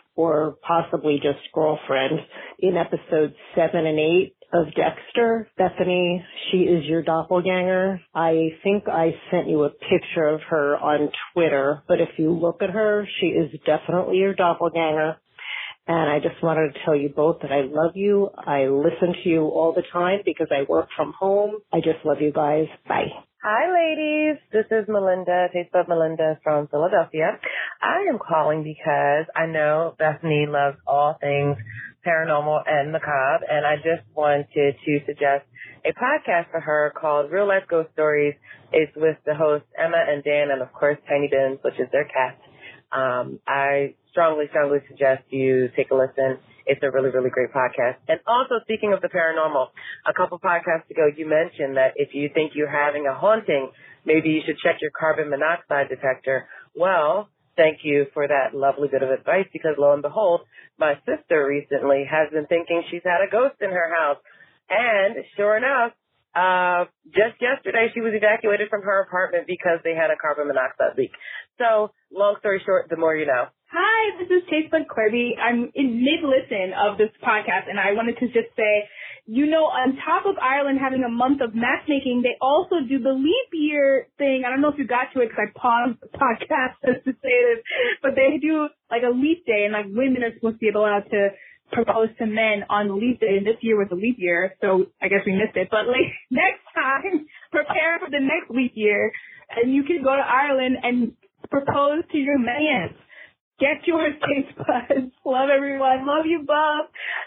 or possibly just girlfriend, in episodes seven and eight of Dexter. Bethany, she is your doppelganger. I think I sent you a picture of her on Twitter, but if you look at her, she is definitely your doppelganger. And I just wanted to tell you both that I love you. I listen to you all the time because I work from home. I just love you guys. Bye. Hi, ladies. This is Melinda, Taste Bud Melinda from Philadelphia. I am calling because I know Bethany loves all things paranormal and macabre, and I just wanted to suggest a podcast for her called Real Life Ghost Stories. It's with the hosts Emma and Dan, and of course Tiny Bins, which is their cat. Um, I strongly, strongly suggest you take a listen. It's a really, really great podcast. And also, speaking of the paranormal, a couple podcasts ago, you mentioned that if you think you're having a haunting, maybe you should check your carbon monoxide detector. Well, thank you for that lovely bit of advice, because lo and behold, my sister recently has been thinking she's had a ghost in her house. And sure enough, uh, just yesterday she was evacuated from her apartment because they had a carbon monoxide leak. So, long story short, the more you know. Hi, this is Taste Bud Corby. I'm in mid-listen of this podcast, and I wanted to just say, you know, on top of Ireland having a month of matchmaking, they also do the leap year thing. I don't know if you got to it because I paused the podcast just to say this, but they do like a leap day, and like women are supposed to be allowed to propose to men on the leap day, and this year was a leap year, so I guess we missed it. But like next time, prepare for the next leap year, and you can go to Ireland and propose to your man. Get yours, Taste Buds. Love everyone. Love you, Bob.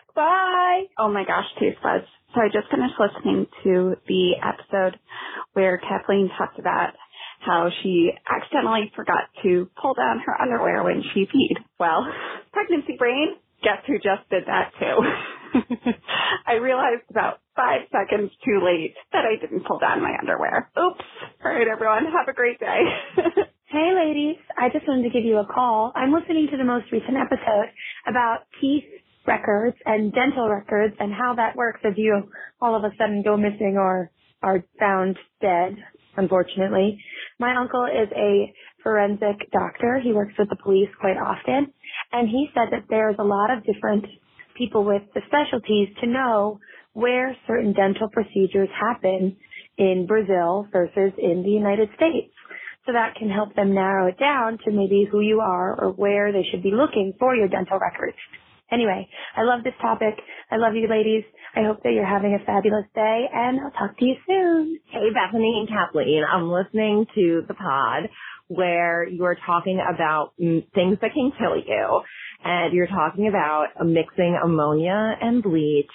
Bye. Oh my gosh, Taste Buds. So I just finished listening to the episode where Kathleen talked about how she accidentally forgot to pull down her underwear when she peed. Well, pregnancy brain, guess who just did that too? I realized about five seconds too late that I didn't pull down my underwear. Oops. All right, everyone. Have a great day. Hey, ladies. I just wanted to give you a call. I'm listening to the most recent episode about teeth records and dental records and how that works if you all of a sudden go missing or are found dead, unfortunately. My uncle is a forensic doctor. He works with the police quite often, and he said that there's a lot of different people with the specialties to know where certain dental procedures happen in Brazil versus in the United States. So that can help them narrow it down to maybe who you are or where they should be looking for your dental records. Anyway, I love this topic. I love you, ladies. I hope that you're having a fabulous day, and I'll talk to you soon. Hey, Bethany and Kathleen. I'm listening to the pod where you're talking about things that can kill you, and you're talking about mixing ammonia and bleach.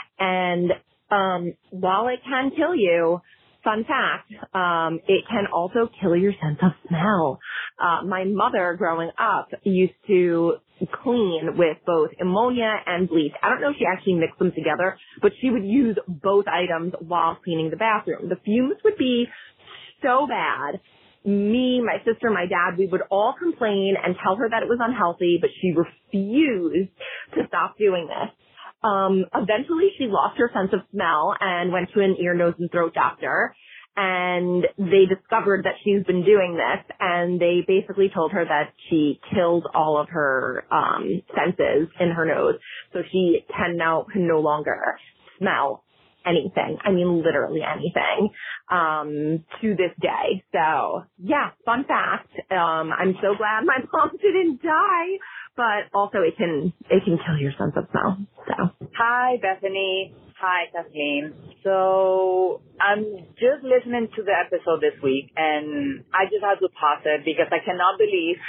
And um, while it can kill you, fun fact, um, it can also kill your sense of smell. Uh, my mother, growing up, used to clean with both ammonia and bleach. I don't know if she actually mixed them together, but she would use both items while cleaning the bathroom. The fumes would be so bad, me, my sister, my dad, we would all complain and tell her that it was unhealthy, but she refused to stop doing this. Um, eventually she lost her sense of smell and went to an ear, nose, and throat doctor. And they discovered that she's been doing this, and they basically told her that she killed all of her um, senses in her nose, so she can now can no longer smell anything. I mean, literally anything, um, to this day. So, yeah, fun fact. Um, I'm so glad my mom didn't die, but also it can it can kill your sense of smell. So, hi, Bethany. Hi, Kathleen. So I'm just listening to the episode this week, and I just have to pause it because I cannot believe,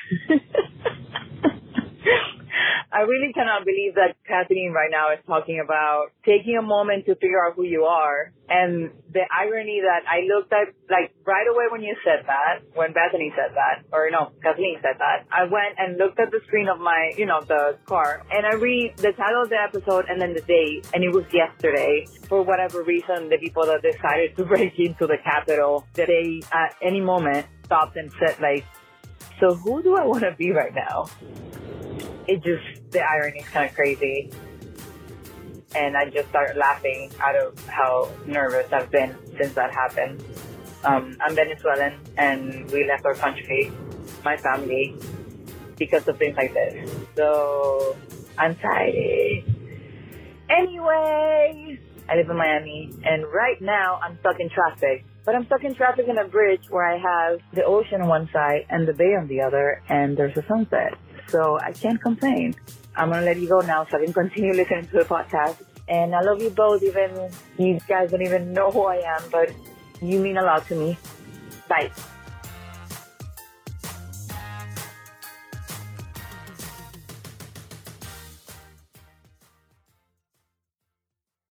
I really cannot believe that Kathleen right now is talking about taking a moment to figure out who you are. And the irony that I looked at, like, right away when you said that, when Bethany said that, or no, Kathleen said that, I went and looked at the screen of my, you know, the car, and I read the title of the episode and then the date, and it was yesterday. For whatever reason, the people that decided to break into the Capitol, that they, at any moment, stopped and said, like, so who do I want to be right now? It just, the irony is kind of crazy. And I just started laughing out of how nervous I've been since that happened. Um, I'm Venezuelan, and we left our country, my family, because of things like this. So, anxiety. Anyway, I live in Miami, and right now I'm stuck in traffic. But I'm stuck in traffic in a bridge where I have the ocean on one side and the bay on the other, and there's a sunset. So I can't complain. I'm going to let you go now so I can continue listening to the podcast. And I love you both, even you guys don't even know who I am, but you mean a lot to me. Bye.